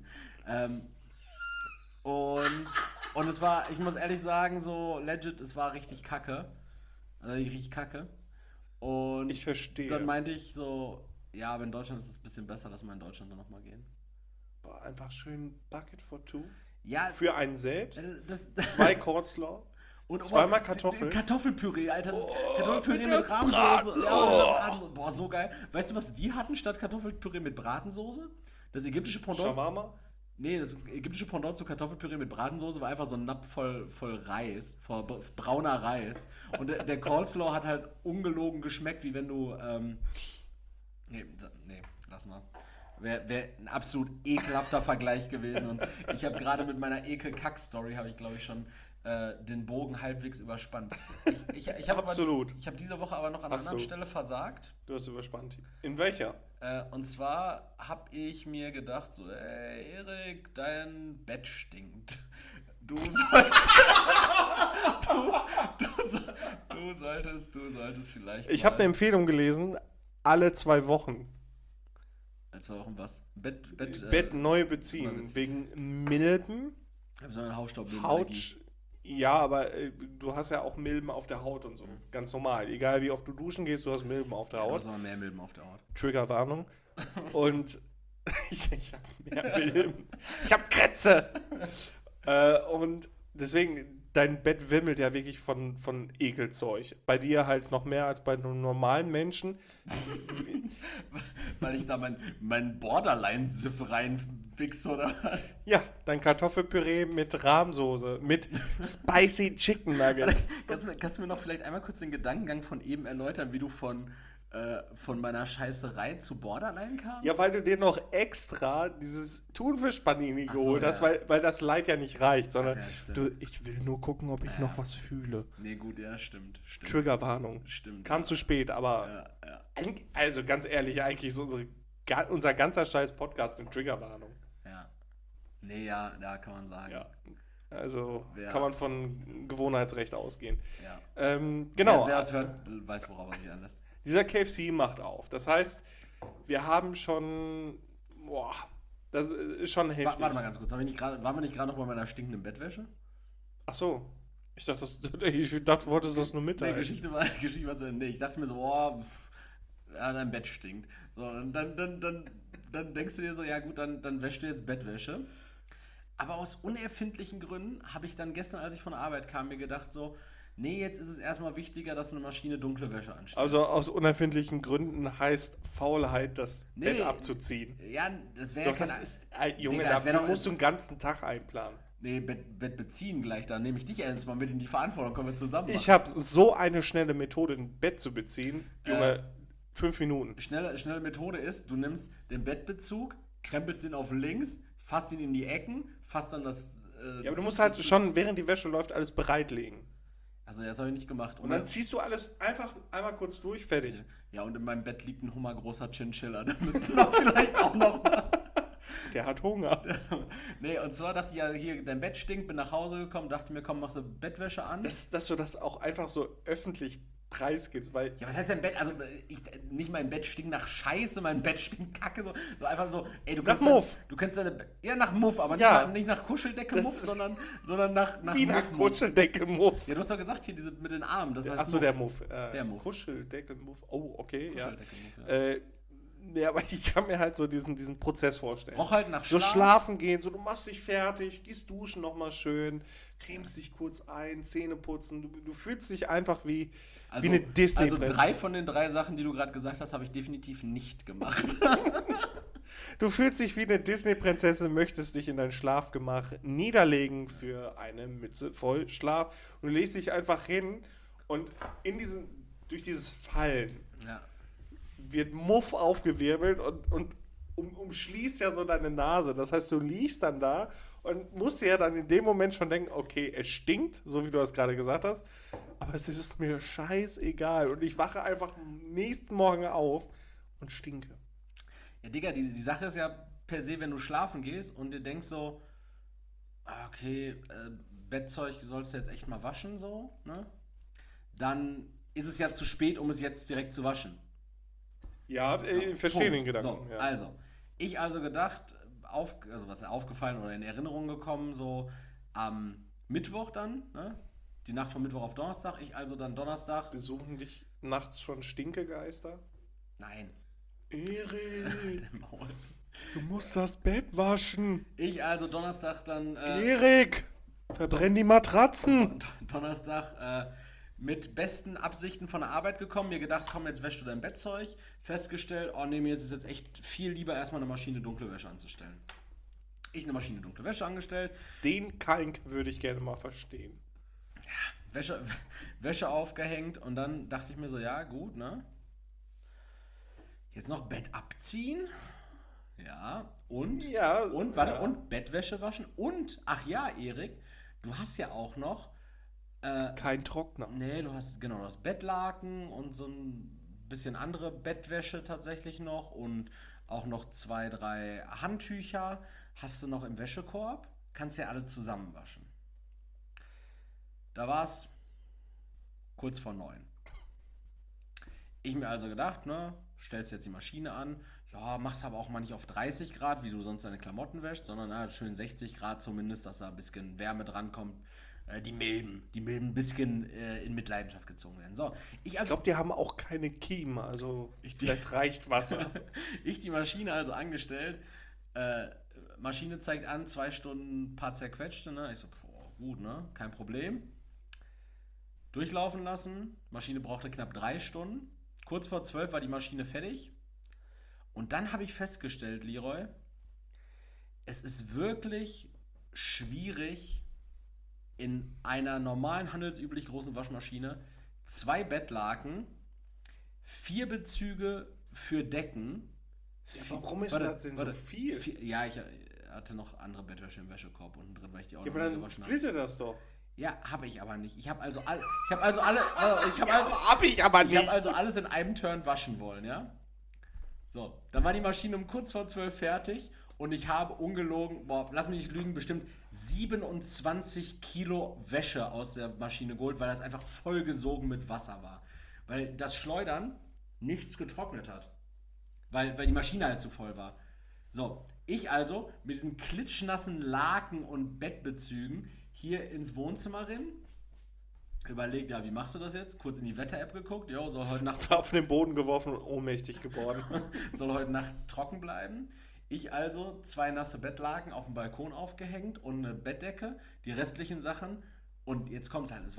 Und es war, ich muss ehrlich sagen, so legit, es war richtig kacke. Also richtig kacke. Und ich verstehe. Dann meinte ich so, ja, aber in Deutschland ist es ein bisschen besser, lass mal in Deutschland dann nochmal gehen. Boah, einfach schön Bucket for two. Ja. Für einen selbst. 2 Coleslaw. Und zweimal Kartoffeln. Kartoffelpüree, Alter. Kartoffelpüree mit Rahmsoße. Ja, boah, so geil. Weißt du, was die hatten statt Kartoffelpüree mit Bratensoße? Das ägyptische Pendant. Shawarma? Nee, das ägyptische Pendant zu Kartoffelpüree mit Bratensoße war einfach so ein Napf voll Reis, voll brauner Reis. Und der Coleslaw hat halt ungelogen geschmeckt, wie wenn du, nee, lass mal. Wäre ein absolut ekelhafter Vergleich gewesen. Und ich habe gerade mit meiner Ekel-Kack-Story, habe ich glaube ich schon den Bogen halbwegs überspannt. Ich habe diese Woche aber noch an einer anderen Stelle versagt. Du hast überspannt. In welcher? Und zwar habe ich mir gedacht, so, ey, Erik, dein Bett stinkt. Du solltest vielleicht Ich habe eine Empfehlung gelesen, alle 2 Wochen. Seit 2 Wochen was? Bett neu beziehen. Wegen Milben. Ich habe so eine Haut. Ja, aber du hast ja auch Milben auf der Haut und so. Ganz normal. Egal wie oft du duschen gehst, du hast Milben auf der Haut. Du hast aber mehr Milben auf der Haut. Triggerwarnung. Und ich habe mehr Milben. Ich habe Krätze. Und deswegen, dein Bett wimmelt ja wirklich von Ekelzeug. Bei dir halt noch mehr als bei einem normalen Menschen. Weil ich da mein Borderline-Siff reinfixe, oder? Ja, dein Kartoffelpüree mit Rahmsoße, mit Spicy Chicken Nuggets. Kannst du mir noch vielleicht einmal kurz den Gedankengang von eben erläutern, wie du von meiner Scheißerei zu Borderline kamst? Ja, weil du dir noch extra dieses Thunfisch-Panini geholt hast, weil das Leid ja nicht reicht, sondern ich will nur gucken, ob ich noch was fühle. Nee, gut, ja, stimmt. Triggerwarnung. Stimmt. Kam zu spät, aber also ganz ehrlich, eigentlich ist unser ganzer scheiß Podcast eine Triggerwarnung. Ja. Nee, ja, da kann man sagen. Ja. Also kann man von Gewohnheitsrecht ausgehen. Ja. Genau. Wer das hört, weiß, worauf er sich anlässt. Dieser KFC macht auf. Das heißt, wir haben schon. Boah, das ist schon heftig. Warte mal ganz kurz. Waren wir nicht gerade noch bei meiner stinkenden Bettwäsche? Ach so. Ich dachte, du wolltest das nur mitteilen. Nee, Geschichte war zu Ende. Ich dachte mir so, boah, dein Bett stinkt. So, und dann denkst du dir so, ja gut, dann wäschst du jetzt Bettwäsche. Aber aus unerfindlichen Gründen habe ich dann gestern, als ich von der Arbeit kam, mir gedacht so, nee, jetzt ist es erstmal wichtiger, dass eine Maschine dunkle Wäsche anstellt. Also aus unerfindlichen Gründen heißt Faulheit, das Bett abzuziehen. Ja, das wäre ja Junge, dafür musst du einen ganzen Tag einplanen. Nee, Bett beziehen gleich, dann nehme ich dich ernst mal mit in die Verantwortung, können wir zusammen machen. Ich habe so eine schnelle Methode, ein Bett zu beziehen. Junge, 5 Minuten. Schnelle Methode ist, du nimmst den Bettbezug, krempelst ihn auf links, fasst ihn in die Ecken, fasst dann das... ja, aber du musst halt schon, während die Wäsche läuft, alles bereitlegen. Also das habe ich nicht gemacht. Und dann ziehst du alles einfach einmal kurz durch, fertig. Ja, und in meinem Bett liegt ein hummergroßer Chinchilla. Da müsst ihr doch vielleicht auch noch mal. Der hat Hunger. Nee, und zwar dachte ich ja, hier, dein Bett stinkt, bin nach Hause gekommen, dachte mir, komm, machst du Bettwäsche an. Dass du das auch einfach so öffentlich preisgibst, weil... Ja, was heißt dein Bett? Also, nicht mein Bett stinkt nach Scheiße, mein Bett stinkt Kacke, so einfach so, ey, du kannst... Nach Muff. Du kannst deine... Ja, nach Muff, aber nicht nach Kuscheldecke Muff, sondern nach wie Muff. nach Kuscheldecke Muff. Ja, du hast doch gesagt, hier, diese mit den Armen, das heißt Achso, der Muff. Der Muff. Kuscheldecke Muff, oh, okay, Kuscheldecke ja. Muff, ja. Nee, aber ich kann mir halt so diesen Prozess vorstellen. Roch halt nach so schlafen gehen, so du machst dich fertig, gehst duschen nochmal schön, cremst dich kurz ein, Zähne putzen. Du fühlst dich einfach wie eine Disney. Also 3 von den 3 Sachen, die du gerade gesagt hast, habe ich definitiv nicht gemacht. Du fühlst dich wie eine Disney-Prinzessin, möchtest dich in dein Schlafgemach niederlegen für eine Mütze voll Schlaf. Und du legst dich einfach hin und durch dieses Fallen wird Muff aufgewirbelt und umschließt ja so deine Nase. Das heißt, du liegst dann da und musst dir ja dann in dem Moment schon denken, okay, es stinkt, so wie du das gerade gesagt hast, aber es ist mir scheißegal. Und ich wache einfach am nächsten Morgen auf und stinke. Ja, Digga, die Sache ist ja per se, wenn du schlafen gehst und dir denkst so, okay, Bettzeug sollst du jetzt echt mal waschen, so, ne? Dann ist es ja zu spät, um es jetzt direkt zu waschen. Ja, ich verstehe den Gedanken. So, ja. also, ich gedacht, was aufgefallen oder in Erinnerung gekommen, so am Mittwoch dann, ne? Die Nacht von Mittwoch auf Donnerstag, ich also dann Donnerstag. Besuchen dich nachts schon Stinkegeister? Nein. Erik, du musst das Bett waschen. Ich also Donnerstag dann... Erik, verbrenn die Matratzen. Donnerstag mit besten Absichten von der Arbeit gekommen, mir gedacht, komm, jetzt wäschst du dein Bettzeug. Festgestellt, oh nee, mir ist es jetzt echt viel lieber, erstmal eine Maschine dunkle Wäsche anzustellen. Ich eine Maschine dunkle Wäsche angestellt. Den Kalk würde ich gerne mal verstehen. Ja, Wäsche aufgehängt und dann dachte ich mir so, ja, gut, ne? Jetzt noch Bett abziehen. Ja, und Bettwäsche waschen. Und, ach ja, Erik, du hast ja auch noch... kein Trockner. Nee, du hast Bettlaken und so ein bisschen andere Bettwäsche tatsächlich noch und auch noch 2, 3 Handtücher hast du noch im Wäschekorb. Kannst ja alle zusammen waschen. Da war es kurz vor 9. Ich mir also gedacht, ne, stellst jetzt die Maschine an, ja, machst aber auch mal nicht auf 30 Grad, wie du sonst deine Klamotten wäschst, sondern schön 60 Grad zumindest, dass da ein bisschen Wärme drankommt. Die Milben ein bisschen in Mitleidenschaft gezogen werden. So, ich glaube, die haben auch keine Kiemen, also vielleicht reicht Wasser. Ich die Maschine also angestellt, Maschine zeigt an, 2 Stunden, paar zerquetschte, ne? Ich so, boah, gut, ne? Kein Problem. Durchlaufen lassen, Maschine brauchte knapp 3 Stunden. Kurz vor 12 war die Maschine fertig. Und dann habe ich festgestellt, Leroy, es ist wirklich schwierig, in einer normalen, handelsüblich großen Waschmaschine 2 Bettlaken, 4 Bezüge für Decken. Ja, warum ist das denn so viel? Ja, ich hatte noch andere Bettwäsche im Wäschekorb unten drin, weil ich die auch noch nicht gewaschen habe. Ja, aber dann splitte das doch. Ja, habe ich aber nicht. Ich habe also alles in einem Turn waschen wollen, ja? So, dann war die Maschine um kurz vor 12 fertig und ich habe ungelogen, lass mich nicht lügen, bestimmt 27 Kilo Wäsche aus der Maschine geholt, weil das einfach vollgesogen mit Wasser war. Weil das Schleudern nichts getrocknet hat. Weil die Maschine halt zu voll war. So, ich also mit diesen klitschnassen Laken und Bettbezügen hier ins Wohnzimmer rein. Überlegt, ja, wie machst du das jetzt? Kurz in die Wetter-App geguckt. Jo, soll heute Nacht auf den Boden geworfen und ohnmächtig geworden. Soll heute Nacht trocken bleiben. Ich also 2 nasse Bettlaken auf dem Balkon aufgehängt und eine Bettdecke, die restlichen Sachen. Und jetzt kommt's halt, es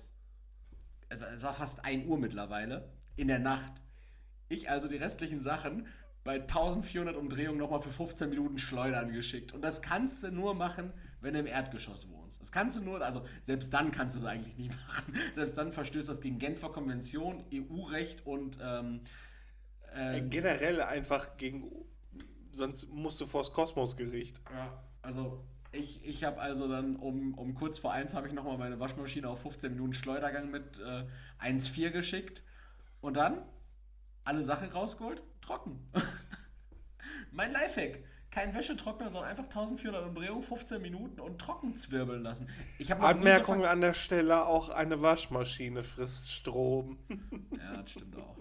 war fast 1 Uhr mittlerweile in der Nacht. Ich also die restlichen Sachen bei 1400 Umdrehungen nochmal für 15 Minuten schleudern geschickt. Und das kannst du nur machen, wenn du im Erdgeschoss wohnst. Das kannst du nur, also selbst dann kannst du es eigentlich nicht machen. Selbst dann verstößt das gegen Genfer Konvention, EU-Recht und generell einfach gegen, sonst musst du vors Kosmosgericht. Ja, also ich habe also dann um kurz vor 1 habe ich nochmal meine Waschmaschine auf 15 Minuten Schleudergang mit 1,4 geschickt. Und dann alle Sachen rausgeholt, trocken. Mein Lifehack. Kein Wäschetrockner, sondern einfach 1400 Umdrehungen, 15 Minuten und trocken zwirbeln lassen. Anmerkung an der Stelle, auch eine Waschmaschine frisst Strom. Ja, das stimmt auch.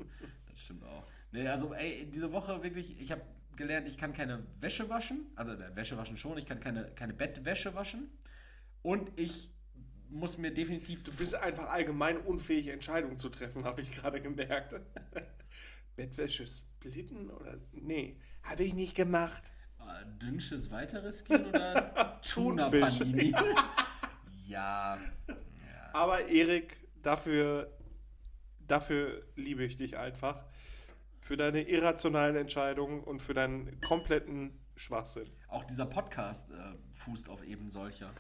Nee, also diese Woche wirklich, ich habe gelernt, ich kann keine Wäsche waschen. Also Wäsche waschen schon, ich kann keine Bettwäsche waschen. Und ich muss mir definitiv... Du bist einfach allgemein unfähig, Entscheidungen zu treffen, habe ich gerade gemerkt. Bettwäsche splitten oder... Nee, habe ich nicht gemacht. Dünnsches weiteres Kind oder Tuna-Panini? Ja. Aber Erik, dafür liebe ich dich einfach. Für deine irrationalen Entscheidungen und für deinen kompletten Schwachsinn. Auch dieser Podcast fußt auf eben solcher.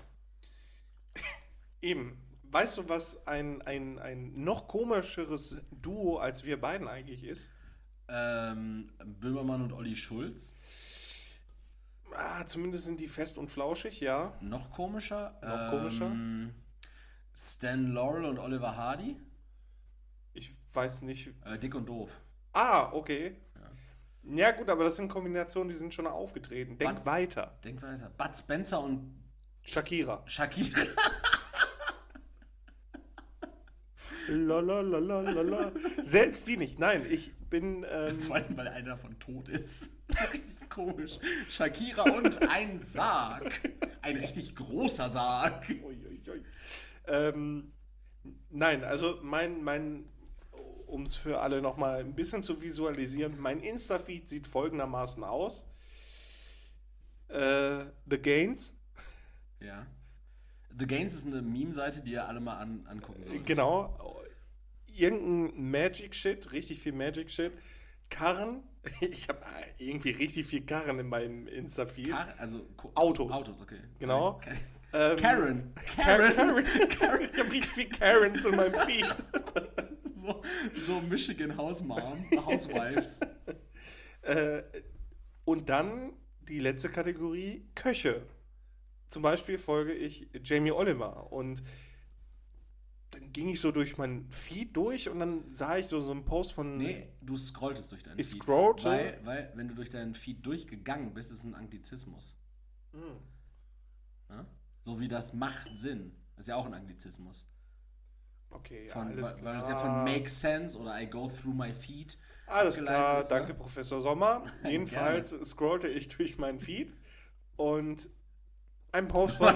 Eben. Weißt du, was ein noch komischeres Duo als wir beiden eigentlich ist? Böhmermann und Olli Schulz. Zumindest sind die fest und flauschig, ja. Noch komischer? Komischer? Stan Laurel und Oliver Hardy. Ich weiß nicht. Dick und doof. Okay. Ja gut, aber das sind Kombinationen, die sind schon aufgetreten. Denk weiter. Bud Spencer und Shakira. Lalalala. Selbst die nicht. Nein, ich bin... Vor allem, weil einer davon tot ist. Richtig komisch. Shakira und ein Sarg. Ein richtig großer Sarg. Nein, also um es für alle nochmal ein bisschen zu visualisieren, mein Insta-Feed sieht folgendermaßen aus. The Gains. Ja. The Gains ist eine Meme-Seite, die ihr alle mal angucken sollt. Genau. Irgendein Magic-Shit, richtig viel Magic-Shit. Karren. Ich habe irgendwie richtig viel Karren in meinem Insta-Feed. Autos. Autos, okay. Genau. Karen. Ich habe richtig viel Karens in meinem Feed. So Michigan Housewives. Und dann die letzte Kategorie, Köche. Zum Beispiel folge ich Jamie Oliver und dann ging ich so durch meinen Feed durch und dann sah ich so einen Post von... Nee, du scrolltest durch deinen Feed. Ich scrollte? Weil, wenn du durch deinen Feed durchgegangen bist, ist es ein Anglizismus. Ja? So wie das macht Sinn. Das ist ja auch ein Anglizismus. Okay, ja, Weil alles klar. das ja von Make Sense oder I Go Through My Feed. Alles klar, ist, danke ne? Professor Sommer. Jedenfalls scrollte ich durch meinen Feed und ein Post von...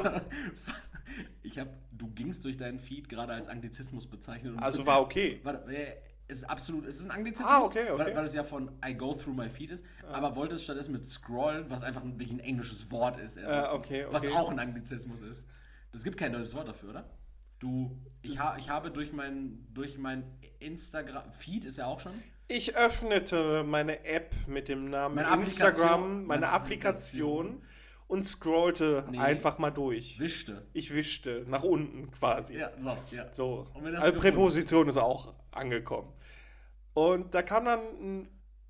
Du gingst durch deinen Feed gerade als Anglizismus bezeichnet. Und Also war okay. Es ist ein Anglizismus, Okay. weil es ja von I go through my feed ist, aber wollte es stattdessen mit scrollen, was einfach wirklich ein englisches Wort ist, okay. was auch ein Anglizismus ist. Es gibt kein deutsches Wort dafür, oder? Ich habe durch mein Instagram-Feed ist ja auch schon. Ich öffnete meine App mit dem Namen Instagram, meine Applikation und scrollte einfach mal durch. Wischte. Ich wischte nach unten quasi. Ja, ja. So. Und wenn das Also Präposition ist auch angekommen. Und da kam dann ein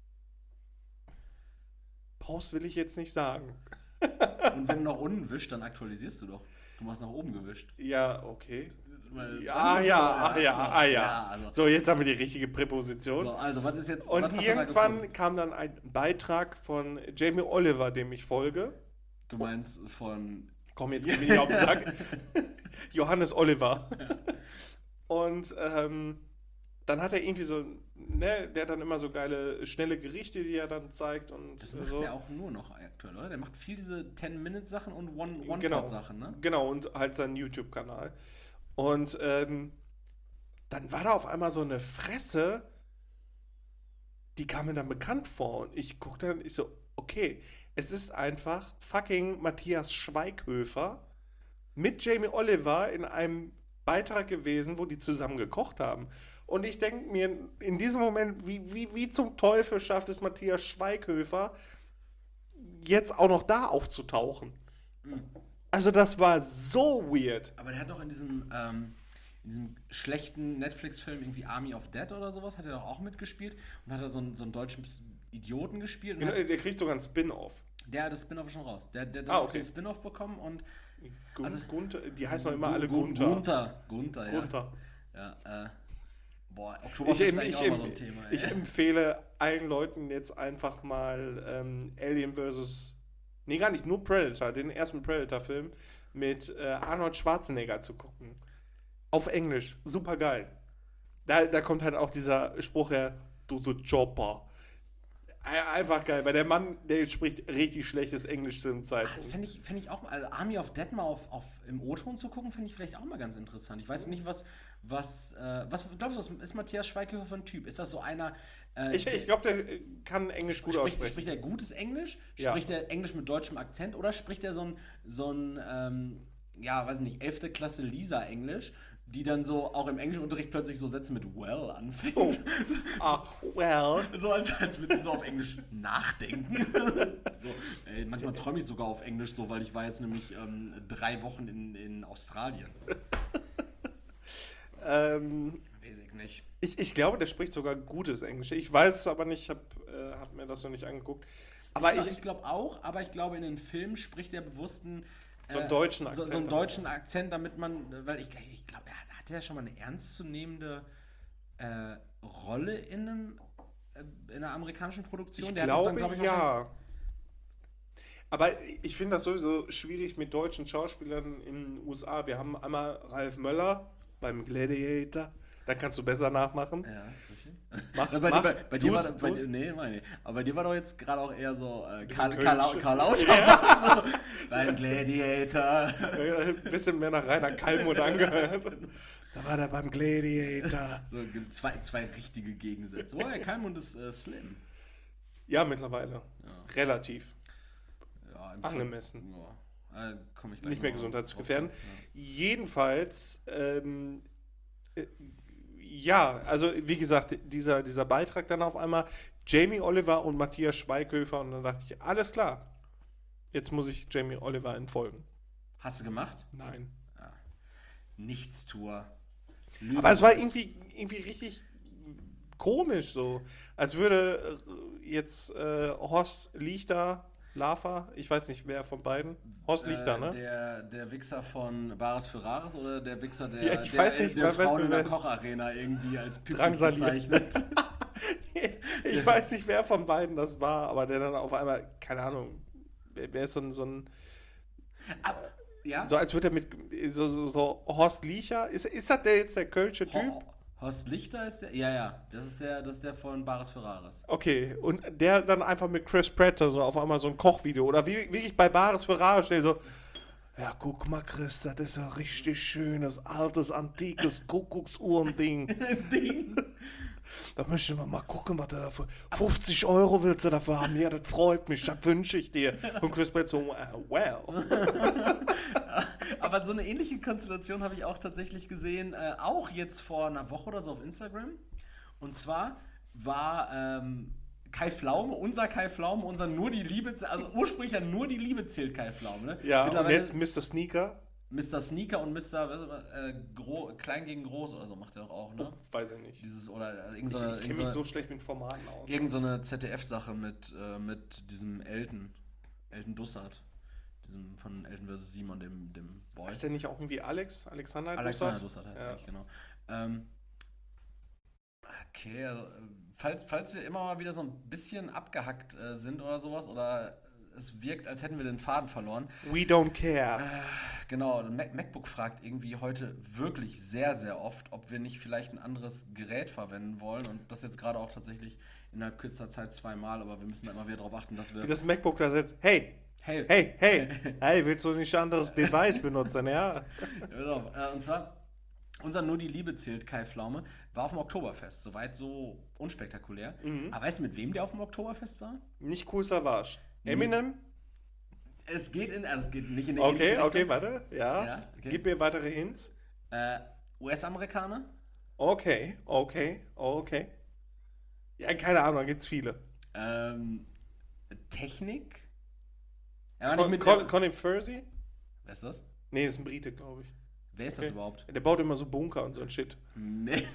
Post, will ich jetzt nicht sagen. Und wenn du nach unten wischst, dann aktualisierst du doch. Du machst nach oben gewischt. Ja, okay. Ja. Also. So, jetzt haben wir die richtige Präposition. So, also, was ist jetzt. Und irgendwann kam dann ein Beitrag von Jamie Oliver, dem ich folge. Du meinst von. Komm, jetzt geh mir nicht auf den Sack. Johannes Oliver. Ja. Und dann hat er irgendwie so, ne, der hat dann immer so geile, schnelle Gerichte, die er dann zeigt. Und das macht er auch nur noch aktuell, oder? Der macht viel diese 10-Minute-Sachen und One-Pot-Sachen, ne? Genau, und halt seinen YouTube-Kanal. Und dann war da auf einmal so eine Fresse, die kam mir dann bekannt vor. Und ich guckte dann, ich so, okay, es ist einfach fucking Matthias Schweighöfer mit Jamie Oliver in einem Beitrag gewesen, wo die zusammen gekocht haben. Und ich denke mir in diesem Moment, wie zum Teufel schafft es Matthias Schweighöfer, jetzt auch noch da aufzutauchen? Also das war so weird. Aber der hat doch in diesem schlechten Netflix-Film irgendwie Army of Dead oder sowas, hat er doch auch mitgespielt und hat da so einen deutschen Idioten gespielt. Und der kriegt sogar einen Spin-Off. Der hat das Spin-Off schon raus. Der hat auch den Spin-Off bekommen und Gunther, die heißen doch immer alle Gunther. Gunther, ja. Gunther. Ja, Oktoberfest ist eigentlich auch mal so ein Thema. Ich empfehle allen Leuten jetzt einfach mal Alien vs. Nee, gar nicht, nur Predator, den ersten Predator-Film mit Arnold Schwarzenegger zu gucken. Auf Englisch, super geil. Da kommt halt auch dieser Spruch her, du the chopper. Einfach geil, weil der Mann, der spricht richtig schlechtes Englisch zu dem Zeitpunkt. Das fänd ich auch mal, also Army of Dead mal im O-Ton zu gucken, fände ich vielleicht auch mal ganz interessant. Ich weiß nicht, was glaubst du, ist Matthias Schweighöfer für ein Typ? Ist das so einer... ich glaube, der kann Englisch gut aussprechen. Spricht er gutes Englisch? Ja. Spricht er Englisch mit deutschem Akzent? Oder spricht er so ein weiß nicht, 11. Klasse Lisa-Englisch, die dann so auch im Englischunterricht plötzlich so Sätze mit well anfängt? Well. So als würde sie so auf Englisch nachdenken. So, manchmal träume ich sogar auf Englisch so, weil ich war jetzt nämlich 3 Wochen in Australien. Weiß ich nicht. Ich glaube, der spricht sogar gutes Englisch. Ich weiß es aber nicht, hab mir das noch nicht angegucht. Aber ich glaube auch, aber ich glaube, in den Filmen spricht er bewusst so einen deutschen Akzent. So einen deutschen Akzent, damit man, weil ich glaube, er hatte ja schon mal eine ernstzunehmende Rolle in einer amerikanischen Produktion. Ich glaube, ja. Aber ich finde das sowieso schwierig mit deutschen Schauspielern in den USA. Wir haben einmal Ralf Möller beim Gladiator. Da kannst du besser nachmachen. Ja, bei dir war doch jetzt gerade auch eher so Karl Lauterbach. Ja. So, beim Gladiator. Ein bisschen mehr nach Rainer Kallmund angehört. Da war der beim Gladiator. So zwei richtige Gegensätze. Oh, Kallmund ist slim. Ja, mittlerweile. Ja. Relativ. Ja, angemessen. Komm ich gleich nicht mehr gesundheitsgefährdend. Ja. Jedenfalls, ja, also wie gesagt, dieser Beitrag dann auf einmal, Jamie Oliver und Matthias Schweighöfer, und dann dachte ich, alles klar, jetzt muss ich Jamie Oliver entfolgen. Hast du gemacht? Nein. Ja. Nichtstour. Aber es war irgendwie richtig komisch so, als würde jetzt Horst Lichter, Lava, ich weiß nicht, wer von beiden. Horst Lichter, ne? Der Wichser von Bares für Rares oder der Wichser, der Frauen in der Kocharena irgendwie als Pipi bezeichnet? Ich weiß nicht, wer von beiden das war, aber der dann auf einmal, keine Ahnung, wer ist so ein Ja? So als würde er mit so Horst Liecher, ist das der jetzt der kölsche Typ? Horst Lichter ist der, ja, das ist der von Bares Ferraris. Okay, und der dann einfach mit Chris Pratt so auf einmal so ein Kochvideo oder wie ich bei Bares Ferraris stehe, so, ja, guck mal, Chris, das ist ein richtig schönes, altes, antikes Kuckucksuhrending. Ding. Da möchten wir mal gucken, was du dafür. 50 Euro willst du dafür haben? Ja, das freut mich, das wünsche ich dir. Und Chris Pratt so, well. Aber so eine ähnliche Konstellation habe ich auch tatsächlich gesehen, auch jetzt vor einer Woche oder so auf Instagram. Und zwar war Kai Pflaume, unser Nur die Liebe, also ursprünglich ja Nur die Liebe zählt Kai Pflaume. Ne? Ja, und jetzt Mr. Sneaker. Mr. Sneaker und Klein gegen Groß oder so macht er doch auch, ne? Weiß ich nicht. Dieses, oder ich kenne mich so schlecht mit Formaten aus. Irgend so eine ZDF-Sache mit diesem Elton Dussard. Diesem von Elton vs. Simon, dem Boy. Ist der nicht auch irgendwie Alexander Dussard heißt er eigentlich, genau. Okay, also, falls wir immer mal wieder so ein bisschen abgehackt sind oder sowas, oder es wirkt, als hätten wir den Faden verloren. We don't care. Genau, MacBook fragt irgendwie heute wirklich sehr, sehr oft, ob wir nicht vielleicht ein anderes Gerät verwenden wollen. Und das jetzt gerade auch tatsächlich innerhalb kürzester Zeit 2-mal, aber wir müssen da immer wieder darauf achten, dass wir... Wie das MacBook da setzt, hey, willst du nicht ein anderes Device benutzen, ja? Und zwar, unser Nur die Liebe zählt, Kai Pflaume, war auf dem Oktoberfest. Soweit so unspektakulär. Mhm. Aber weißt du, mit wem der auf dem Oktoberfest war? Nicht Kool Savas. Eminem? Es geht nicht in die Okay, warte. Ja. Okay. Gib mir weitere Hints. US-Amerikaner? Okay. Ja, keine Ahnung, da gibt's viele. Technik? Colin Firth? Wer ist das? Nee, ist ein Brite, glaube ich. Wer ist das überhaupt? Der baut immer so Bunker und so ein Shit. Nee.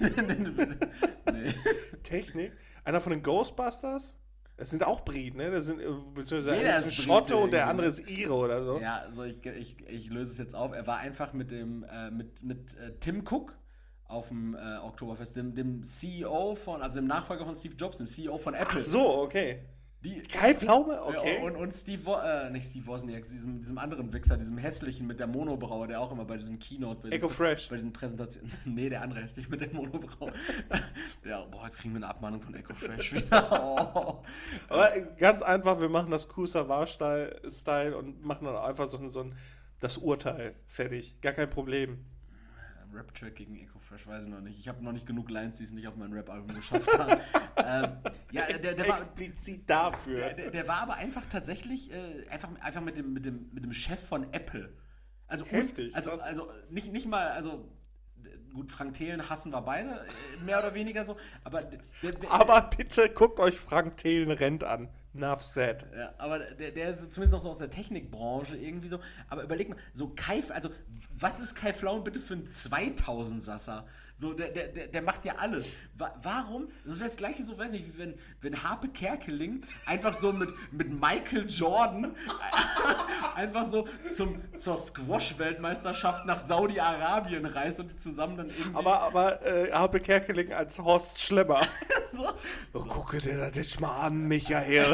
Technik? Einer von den Ghostbusters? Das sind auch Briten, ne? Das sind beziehungsweise jeder ist ein Schotte und der andere ist Ire oder so. Ja, also ich löse es jetzt auf. Er war einfach mit dem Tim Cook auf dem Oktoberfest, dem CEO also dem Nachfolger von Steve Jobs, dem CEO von Apple. Ach so, okay. Kai Pflaume? Okay. Und nicht Steve Wozniak, diesem anderen Wichser, diesem hässlichen mit der Monobraue, der auch immer bei diesen Keynote, bei diesen Präsentationen, nee, der andere ist nicht mit der Monobraue. Jetzt kriegen wir eine Abmahnung von Echo Fresh wieder. Oh. Aber ganz einfach, wir machen das Kool Savas-Style und machen dann einfach das Urteil fertig. Gar kein Problem. Rap-Track gegen Echo Fresh, weiß ich noch nicht. Ich habe noch nicht genug Lines, die es nicht auf mein Rap-Album geschafft haben. Der war explizit dafür. Der war aber einfach tatsächlich einfach mit dem Chef von Apple. Also heftig. Also nicht mal, also gut, Frank Thelen hassen wir beide, mehr oder weniger so, aber aber bitte guckt euch Frank Thelen rennt an. Enough said. Ja, aber der ist zumindest noch so aus der Technikbranche irgendwie so. Aber überleg mal, was ist Kai Pflaume bitte für ein 2000-Sasser? So, der macht ja alles. Warum? Das wäre das Gleiche so, weiß nicht, wie wenn Harpe Kerkeling einfach so mit Michael Jordan einfach so zur Squash-Weltmeisterschaft nach Saudi-Arabien reist und die zusammen dann irgendwie... Aber Harpe Kerkeling als Horst Schlemmer. Gucke dir das jetzt mal an, Michael.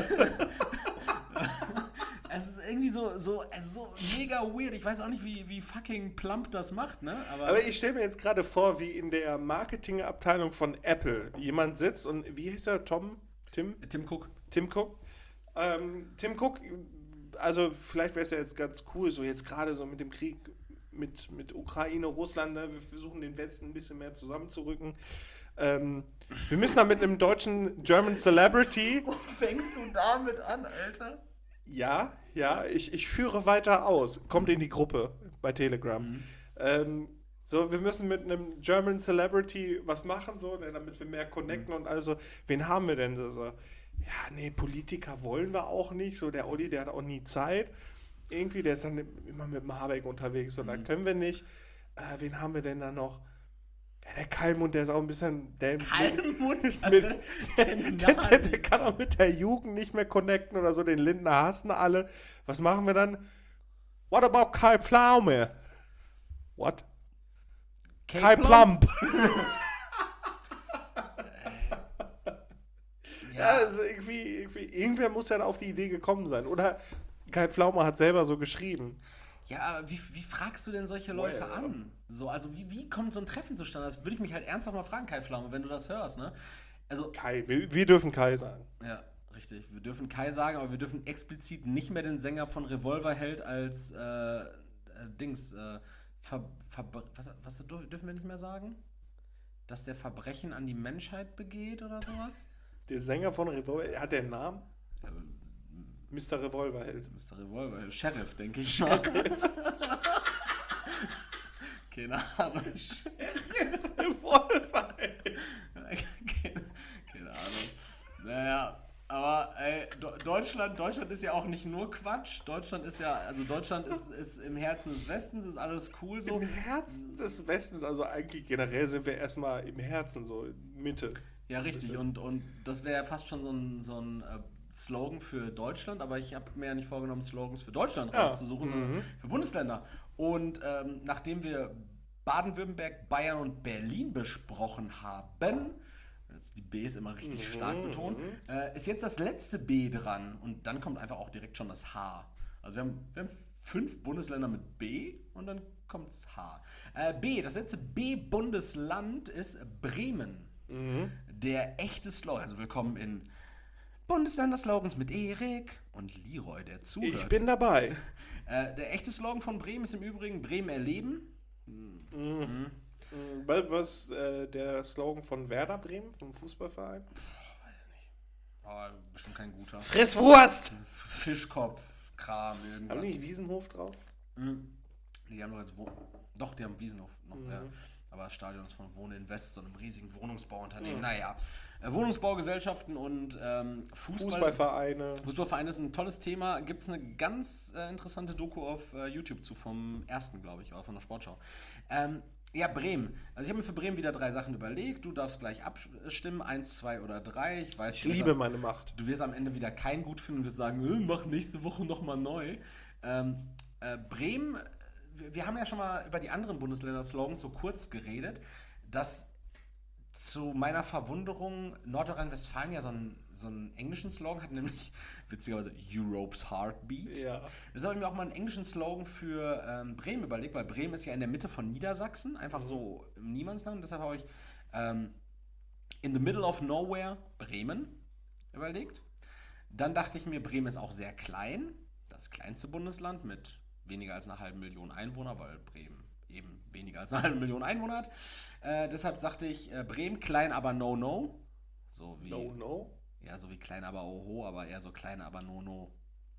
Es ist irgendwie so mega weird. Ich weiß auch nicht, wie fucking Plump das macht, ne? Aber ich stelle mir jetzt gerade vor, wie in der Marketingabteilung von Apple jemand sitzt und, wie hieß er, Tim Cook. Tim Cook, also vielleicht wäre es ja jetzt ganz cool, so jetzt gerade so mit dem Krieg mit Ukraine, Russland, ne? Wir versuchen den Westen ein bisschen mehr zusammenzurücken. Wir müssen da mit einem deutschen German Celebrity... Wo fängst du damit an, Alter? Ja, ich führe weiter aus. Kommt in die Gruppe bei Telegram. Mhm. Wir müssen mit einem German Celebrity was machen, so, damit wir mehr connecten und also, wen haben wir denn? So, ja, nee, Politiker wollen wir auch nicht. So, der Olli, der hat auch nie Zeit. Irgendwie, der ist dann immer mit dem Habeck unterwegs und da können wir nicht. Wen haben wir denn da noch? Ja, der Kallmund, der ist auch ein bisschen... Kallmund? Der kann auch mit der Jugend nicht mehr connecten oder so. Den Lindner hassen alle. Was machen wir dann? What about Kai Pflaume? What? Kai Plump. Ja, also irgendwer muss ja auf die Idee gekommen sein. Oder Kai Pflaume hat selber so geschrieben. Ja, wie fragst du denn solche Leute an? So, also wie kommt so ein Treffen zustande? Das würde ich mich halt ernsthaft mal fragen, Kai Pflaume, wenn du das hörst, ne? Also, Kai, wir dürfen Kai sagen. ja, richtig. Wir dürfen Kai sagen, aber wir dürfen explizit nicht mehr den Sänger von Revolverheld als was dürfen wir nicht mehr sagen? Dass der Verbrechen an die Menschheit begeht oder sowas? Der Sänger von Revolver, hat der einen Namen? Mr. Revolverheld. Mr. Revolverheld. Sheriff, denke ich mal. Keine Ahnung. Revolverheld. Keine Ahnung. Naja, aber ey, Deutschland ist ja auch nicht nur Quatsch. Deutschland ist im Herzen des Westens, ist alles cool so. Im Herzen des Westens, also eigentlich generell sind wir erstmal im Herzen, so Mitte. Ja, richtig. Und das wäre ja fast schon so ein Slogan für Deutschland, aber ich habe mir ja nicht vorgenommen, Slogans für Deutschland rauszusuchen, sondern für Bundesländer. Und nachdem wir Baden-Württemberg, Bayern und Berlin besprochen haben, jetzt die B ist immer richtig stark betont, ist jetzt das letzte B dran und dann kommt einfach auch direkt schon das H. Also wir haben 5 Bundesländer mit B und dann kommt das H. B, das letzte B-Bundesland ist Bremen. Der echte Slogan, also willkommen in Bundesländer-Slogans mit Erik und Leroy, der zuhört. Ich bin dabei. Der echte Slogan von Bremen ist im Übrigen Bremen erleben. Was der Slogan von Werder Bremen, vom Fußballverein? Weiß ich nicht. Aber bestimmt kein guter. Fresswurst! Fischkopf, Kram, irgendwas. Haben die nicht Wiesenhof drauf? Die haben doch jetzt Doch, die haben Wiesenhof noch, ja. Aber das Stadion ist von Wohnen Invest, so einem riesigen Wohnungsbauunternehmen. Naja, Wohnungsbaugesellschaften und Fußballvereine. Fußballvereine ist ein tolles Thema. Gibt es eine ganz interessante Doku auf YouTube zu, vom ersten, glaube ich, oder von der Sportschau. Ja, Bremen. Also ich habe mir für Bremen wieder 3 Sachen überlegt. Du darfst gleich abstimmen, 1, 2 oder 3. Ich liebe meine Macht. Du wirst am Ende wieder keinen gut finden und wirst sagen, mach nächste Woche nochmal neu. Bremen, wir haben ja schon mal über die anderen Bundesländer-Slogans so kurz geredet, dass zu meiner Verwunderung Nordrhein-Westfalen ja so einen englischen Slogan hat, nämlich witzigerweise Europe's Heartbeat. Ja. Deshalb habe ich mir auch mal einen englischen Slogan für Bremen überlegt, weil Bremen ist ja in der Mitte von Niedersachsen, einfach so im Niemandsland. Deshalb habe ich in the middle of nowhere Bremen überlegt. Dann dachte ich mir, Bremen ist auch sehr klein, das kleinste Bundesland mit weniger als 500.000 Einwohner, weil Bremen eben weniger als 500.000 Einwohner hat. Deshalb sagte ich, Bremen klein, aber no. So wie, No? Ja, so wie klein, aber oho, aber eher so klein, aber no.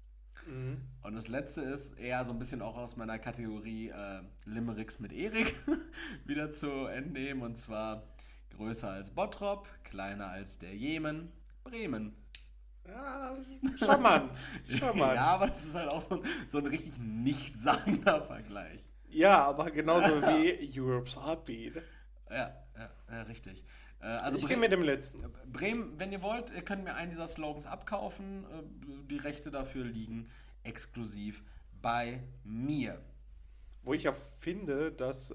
Und das letzte ist eher so ein bisschen auch aus meiner Kategorie Limericks mit Erik wieder zu entnehmen. Und zwar größer als Bottrop, kleiner als der Jemen, Bremen. Ja, charmant. Ja, aber das ist halt auch so ein richtig nichtssagender Vergleich. Ja, aber genauso wie Europe's Heartbeat. Ja, richtig. Also ich gehe mit dem letzten. Bremen, wenn ihr wollt, ihr könnt mir einen dieser Slogans abkaufen. Die Rechte dafür liegen exklusiv bei mir. Wo ich ja finde, dass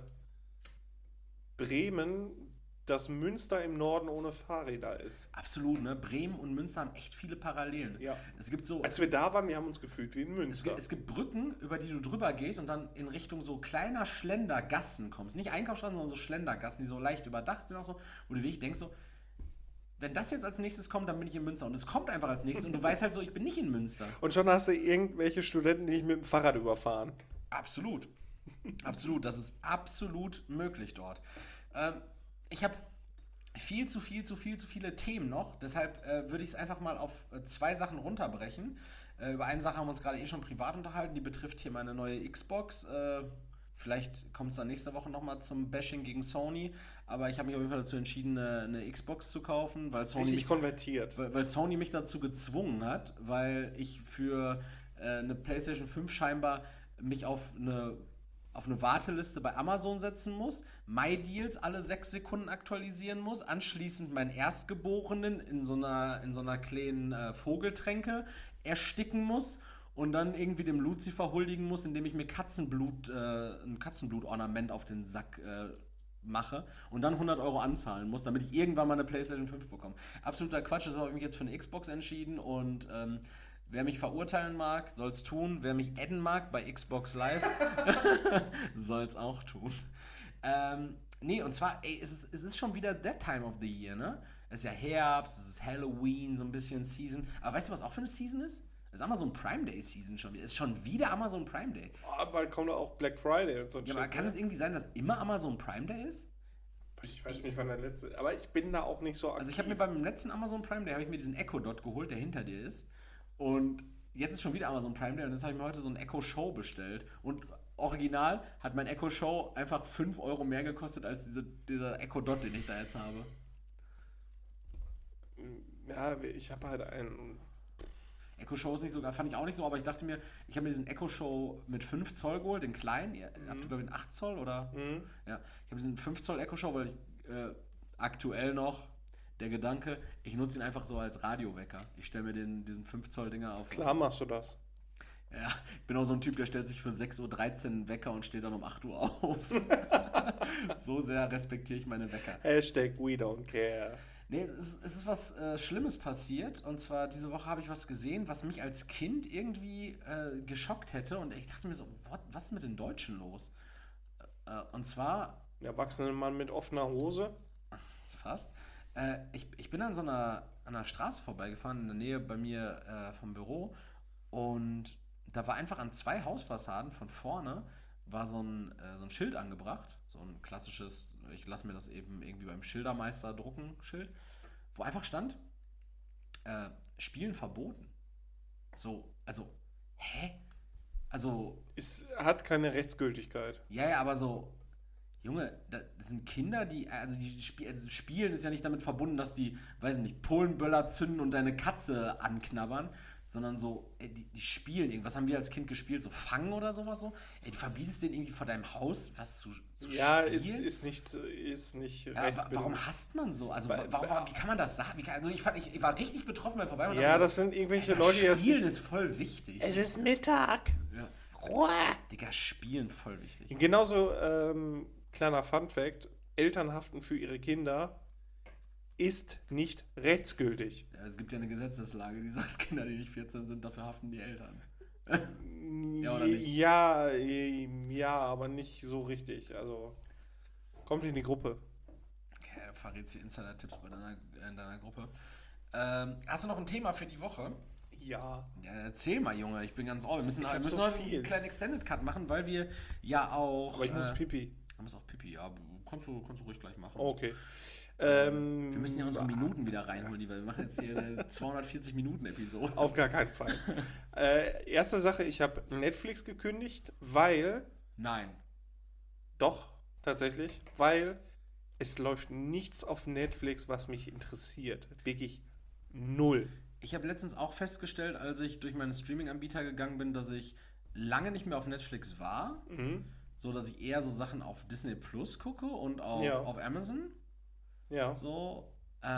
Bremen das Münster im Norden ohne Fahrräder ist. Absolut, ne? Bremen und Münster haben echt viele Parallelen. Ja. Es gibt so, als wir da waren, wir haben uns gefühlt wie in Münster. Es gibt Brücken, über die du drüber gehst und dann in Richtung so kleiner Schlendergassen kommst. Nicht Einkaufsstraßen, sondern so Schlendergassen, die so leicht überdacht sind auch so, wo du wirklich denkst so, wenn das jetzt als nächstes kommt, dann bin ich in Münster. Und es kommt einfach als nächstes und du weißt halt so, ich bin nicht in Münster. Und schon hast du irgendwelche Studenten, die dich mit dem Fahrrad überfahren. Absolut. Das ist absolut möglich dort. Ich habe viel zu viele Themen noch, deshalb würde ich es einfach mal auf 2 Sachen runterbrechen. Über eine Sache haben wir uns gerade schon privat unterhalten, die betrifft hier meine neue Xbox. Vielleicht kommt es dann nächste Woche nochmal zum Bashing gegen Sony, aber ich habe mich auf jeden Fall dazu entschieden, eine Xbox zu kaufen, weil Sony mich dazu gezwungen hat, weil ich für eine PlayStation 5 scheinbar mich auf eine Warteliste bei Amazon setzen muss, MyDeals alle 6 Sekunden aktualisieren muss, anschließend meinen Erstgeborenen in so einer kleinen Vogeltränke ersticken muss und dann irgendwie dem Lucifer huldigen muss, indem ich mir ein Katzenblutornament auf den Sack mache und dann 100 € anzahlen muss, damit ich irgendwann mal eine PlayStation 5 bekomme. Absoluter Quatsch, deshalb habe ich mich jetzt für eine Xbox entschieden und Wer mich verurteilen mag, soll's tun. Wer mich adden mag bei Xbox Live, soll's auch tun. Nee, und zwar, ey, es ist schon wieder that time of the year, ne? Es ist ja Herbst, es ist Halloween, so ein bisschen Season. Aber weißt du, was auch für eine Season ist? Es ist Amazon Prime Day Season schon wieder. Es ist schon wieder Amazon Prime Day. Bald kommt auch Black Friday und so ein Ja, aber kann es irgendwie sein, dass immer Amazon Prime Day ist? Ich weiß nicht, wann der letzte. Aber ich bin da auch nicht so aktiv. Also ich habe mir beim letzten Amazon Prime Day, habe ich mir diesen Echo Dot geholt, der hinter dir ist. Und jetzt ist schon wieder Amazon Prime Day und jetzt habe ich mir heute so ein Echo Show bestellt. Und original hat mein Echo Show einfach 5 Euro mehr gekostet als dieser Echo Dot, den ich da jetzt habe. Ja, ich habe halt einen. Echo Show ist nicht so, fand ich auch nicht so, aber ich dachte mir, ich habe mir diesen Echo Show mit 5 Zoll geholt, den kleinen. Ihr habt, glaube ich, einen 8 Zoll oder? Ja, ich habe diesen 5 Zoll Echo Show, weil ich aktuell noch der Gedanke, ich nutze ihn einfach so als Radiowecker. Ich stelle mir diesen 5 Zoll Dinger auf. Klar machst du das. Ja, ich bin auch so ein Typ, der stellt sich für 6.13 Uhr einen Wecker und steht dann um 8 Uhr auf. So sehr respektiere ich meine Wecker. Hashtag we don't care. Nee, es ist was Schlimmes passiert. Und zwar diese Woche habe ich was gesehen, was mich als Kind irgendwie geschockt hätte. Und ich dachte mir so, was ist mit den Deutschen los? Und zwar... Ein erwachsener Mann mit offener Hose? Fast. Ich bin an einer Straße vorbeigefahren, in der Nähe bei mir vom Büro. Und da war einfach an 2 Hausfassaden von vorne war so ein Schild angebracht. So ein klassisches, ich lasse mir das eben irgendwie beim Schildermeister drucken, Schild, wo einfach stand, Spielen verboten. So, also, hä? Also... Es hat keine Rechtsgültigkeit. Ja, aber so, Junge, das sind Kinder, also Spielen ist ja nicht damit verbunden, dass die, weiß nicht, Polenböller zünden und deine Katze anknabbern, sondern so, die spielen irgendwas. Was haben wir als Kind gespielt? So Fangen oder sowas so? Du verbietest denen irgendwie vor deinem Haus was zu ja, spielen? ist nicht warum hasst man so? Also wie kann man das sagen? Also ich war richtig betroffen beim Vorbei. Ja, das sind irgendwelche Leute, die Spielen ist voll wichtig. Es ist Mittag. Ja. Ruhe. Digga, Spielen voll wichtig. Genauso, kleiner Funfact, Eltern haften für ihre Kinder ist nicht rechtsgültig. Ja, es gibt ja eine Gesetzeslage, die sagt, Kinder, die nicht 14 sind, dafür haften die Eltern. Ja, oder nicht? Ja, aber nicht so richtig. Also, kommt in die Gruppe. Okay, du verrätst die Insider-Tipps in deiner Gruppe. Hast du noch ein Thema für die Woche? Ja. Ja, erzähl mal, Junge, ich bin ganz ohr. Wir müssen noch viel. einen kleinen Extended Cut machen, weil wir ja auch... Aber ich muss Pipi. Du musst auch Pipi, ja, kannst du ruhig gleich machen. Okay. Wir müssen ja unsere Minuten wieder reinholen, lieber. Wir machen jetzt hier eine 240-Minuten-Episode. Auf gar keinen Fall. Erste Sache, ich habe Netflix gekündigt, weil... Nein. Doch, tatsächlich. Weil es läuft nichts auf Netflix, was mich interessiert. Wirklich null. Ich habe letztens auch festgestellt, als ich durch meinen Streaming-Anbieter gegangen bin, dass ich lange nicht mehr auf Netflix war. So, dass ich eher so Sachen auf Disney Plus gucke und auf Amazon. Ja. So,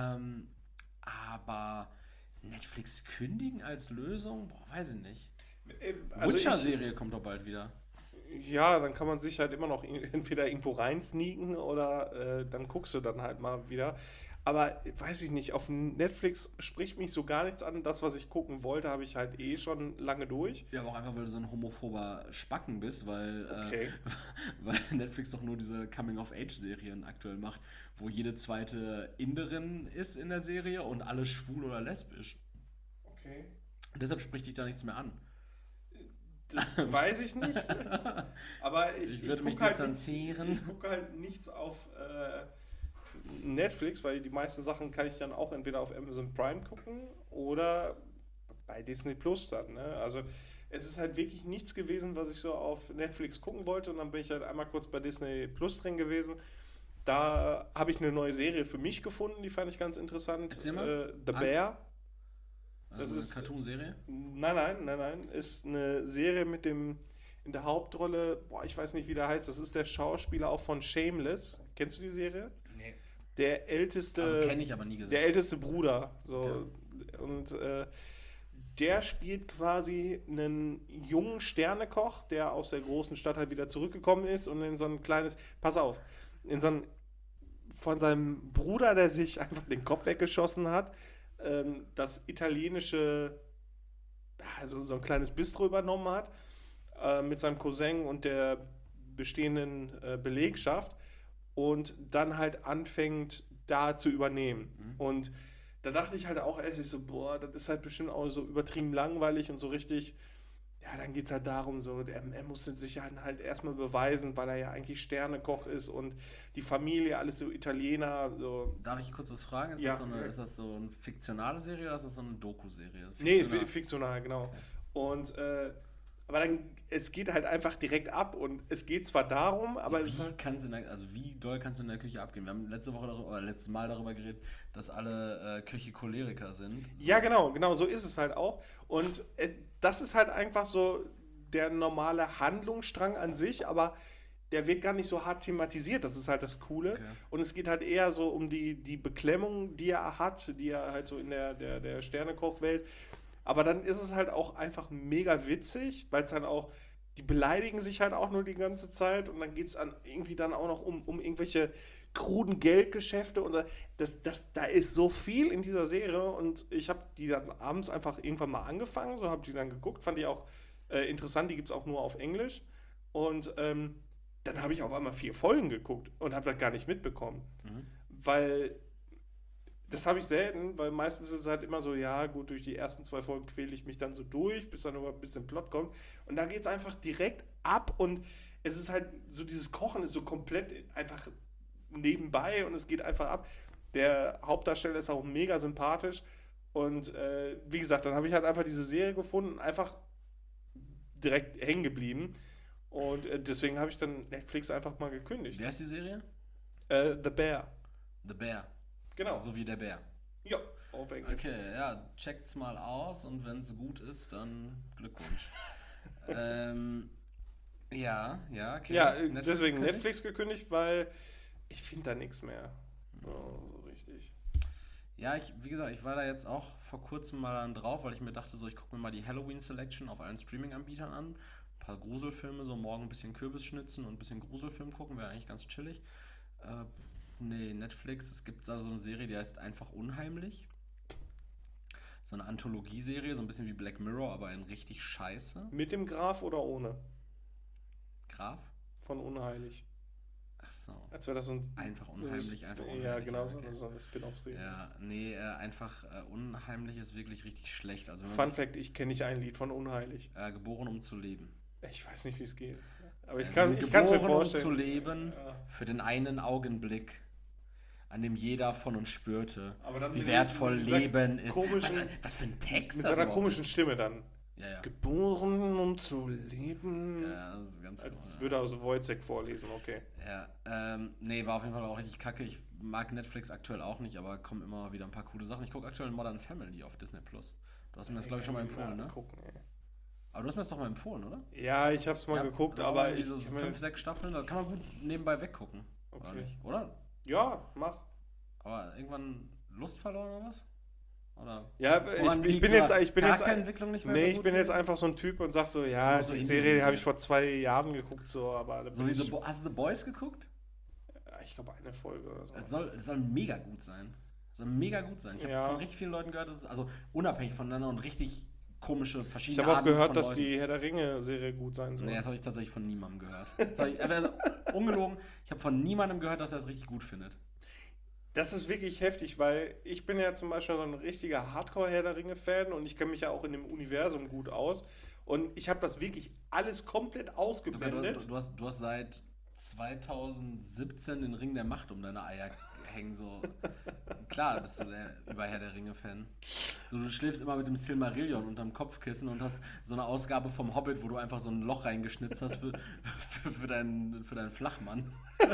aber Netflix kündigen als Lösung? Boah, weiß ich nicht. Also Witcher-Serie kommt doch bald wieder. Ja, dann kann man sich halt immer noch entweder irgendwo reinsneaken oder dann guckst du dann halt mal wieder. Aber weiß ich nicht, auf Netflix spricht mich so gar nichts an. Das, was ich gucken wollte, habe ich halt schon lange durch. Ja, aber auch einfach, weil du so ein homophober Spacken bist, weil Netflix doch nur diese Coming-of-Age-Serien aktuell macht, wo jede zweite Inderin ist in der Serie und alle schwul oder lesbisch. Okay. Und deshalb spricht dich da nichts mehr an. Das weiß ich nicht. Aber ich würde mich distanzieren. Ich gucke halt nichts auf Netflix, weil die meisten Sachen kann ich dann auch entweder auf Amazon Prime gucken oder bei Disney Plus dann. Ne? Also es ist halt wirklich nichts gewesen, was ich so auf Netflix gucken wollte, und dann bin ich halt einmal kurz bei Disney Plus drin gewesen. Da habe ich eine neue Serie für mich gefunden, die fand ich ganz interessant. Erzähl mal. The Bear. Also das ist eine Cartoon-Serie? Nein. Ist eine Serie mit dem in der Hauptrolle, ich weiß nicht, wie der heißt, das ist der Schauspieler auch von Shameless. Kennst du die Serie? Nee. Der älteste... Also kenne ich aber nie gesehen. Der älteste Bruder. So. Ja. Und der spielt quasi einen jungen Sternekoch, der aus der großen Stadt halt wieder zurückgekommen ist und in so ein kleines... Pass auf, von seinem Bruder, der sich einfach den Kopf weggeschossen hat, das italienische also so ein kleines Bistro übernommen hat mit seinem Cousin und der bestehenden Belegschaft und dann halt anfängt, da zu übernehmen. Und da dachte ich halt auch erst so, boah, das ist halt bestimmt auch so übertrieben langweilig und so richtig, ja, dann geht es halt darum, so, er musste sich halt erstmal beweisen, weil er ja eigentlich Sternekoch ist und die Familie, alles so Italiener. So. Darf ich kurz was fragen? Ist das so eine fiktionale Serie oder ist das so eine Doku-Serie? Nee, fiktional, genau. Okay. Und, aber dann, es geht halt einfach direkt ab und es geht zwar darum, aber wie doll kannst du in der Küche abgehen? Wir haben letztes Mal darüber geredet, dass alle Köche Choleriker sind. So. Ja, genau, so ist es halt auch. Und das ist halt einfach so der normale Handlungsstrang an sich, aber der wird gar nicht so hart thematisiert, das ist halt das Coole. Okay. Und es geht halt eher so um die Beklemmung, die er hat, die er halt so in der Sternekochwelt. Aber dann ist es halt auch einfach mega witzig, weil es dann auch, die beleidigen sich halt auch nur die ganze Zeit und dann geht es irgendwie dann auch noch um irgendwelche kruden Geldgeschäfte und da ist so viel in dieser Serie und ich habe die dann abends einfach irgendwann mal angefangen, so habe die dann geguckt, fand die auch interessant, die gibt es auch nur auf Englisch und dann habe ich auf einmal 4 Folgen geguckt und habe das gar nicht mitbekommen, weil das habe ich selten, weil meistens ist es halt immer so, ja gut, durch die ersten 2 Folgen quäle ich mich dann so durch, bis dann überhaupt ein bisschen Plot kommt. Und da geht es einfach direkt ab und es ist halt so, dieses Kochen ist so komplett einfach nebenbei und es geht einfach ab. Der Hauptdarsteller ist auch mega sympathisch und wie gesagt, dann habe ich halt einfach diese Serie gefunden, einfach direkt hängen geblieben und deswegen habe ich dann Netflix einfach mal gekündigt. Wer ist die Serie? The Bear. The Bear. Genau. So wie der Bär. Ja, auf Englisch. Okay, ja, checkt's mal aus und wenn es gut ist, dann Glückwunsch. Ja, okay. Ja, deswegen Netflix gekündigt, weil ich finde da nichts mehr. So richtig. Ja, wie gesagt, ich war da jetzt auch vor kurzem mal dann drauf, weil ich mir dachte, so, ich gucke mir mal die Halloween Selection auf allen Streaming-Anbietern an. Ein paar Gruselfilme, so morgen ein bisschen Kürbis schnitzen und ein bisschen Gruselfilm gucken, wäre eigentlich ganz chillig. Nee, Netflix, es gibt da so eine Serie, die heißt einfach Unheimlich. So eine Anthologieserie, so ein bisschen wie Black Mirror, aber in richtig scheiße. Mit dem Graf oder ohne? Graf? Von Unheilig. Ach so. Als wäre das so ein... Einfach Unheimlich, einfach Unheimlich. Ja, genau, okay. so eine Spin-off-Serie. Ja, nee, einfach Unheimlich ist wirklich richtig schlecht. Also, Fun Fact, ich kenne nicht ein Lied von Unheilig. Geboren, um zu leben. Ich weiß nicht, wie es geht. Aber ich kann es mir vorstellen. Um zu leben, für den einen Augenblick, an dem jeder von uns spürte, wie wertvoll Leben ist. Was für ein Text mit seiner komischen Stimme dann. Ja. Geboren, um zu leben. Ja, das ist ganz Als würde er aus Wojciech vorlesen, okay. Ja, nee, war auf jeden Fall auch richtig kacke. Ich mag Netflix aktuell auch nicht, aber kommen immer wieder ein paar coole Sachen. Ich gucke aktuell Modern Family auf Disney+. Du hast mir das, glaube ich, schon mal empfohlen, ne? Gucken, ey. Aber du hast mir das doch mal empfohlen, oder? Ja, ich hab's mal geguckt, aber so 5, 6 Staffeln, da kann man gut nebenbei weggucken. Okay. Oder nicht? Oder? Ja, mach. Aber irgendwann Lust verloren oder was? Oder ja, ich bin jetzt Charakterentwicklung nicht mehr. Nee, ich bin jetzt einfach so ein Typ und sag so, ja, die Serie habe ich vor 2 Jahren geguckt, so, aber so wie hast du The Boys geguckt? Ich glaube eine Folge oder so. Es soll mega gut sein. Ich habe von richtig vielen Leuten gehört, dass es also unabhängig voneinander und richtig komische, verschiedene Arten. Ich habe auch gehört, dass die Herr der Ringe-Serie gut sein soll. Nee, das habe ich tatsächlich von niemandem gehört. Ungelogen, ich habe von niemandem gehört, dass er es richtig gut findet. Das ist wirklich heftig, weil ich bin ja zum Beispiel so ein richtiger Hardcore-Herr der Ringe-Fan und ich kenne mich ja auch in dem Universum gut aus. Und ich habe das wirklich alles komplett ausgeblendet. Du hast seit 2017 den Ring der Macht um deine Eier hängen, so. Klar bist du der Herr der Ringe-Fan. So, du schläfst immer mit dem Silmarillion unterm Kopfkissen und hast so eine Ausgabe vom Hobbit, wo du einfach so ein Loch reingeschnitzt hast für deinen Flachmann.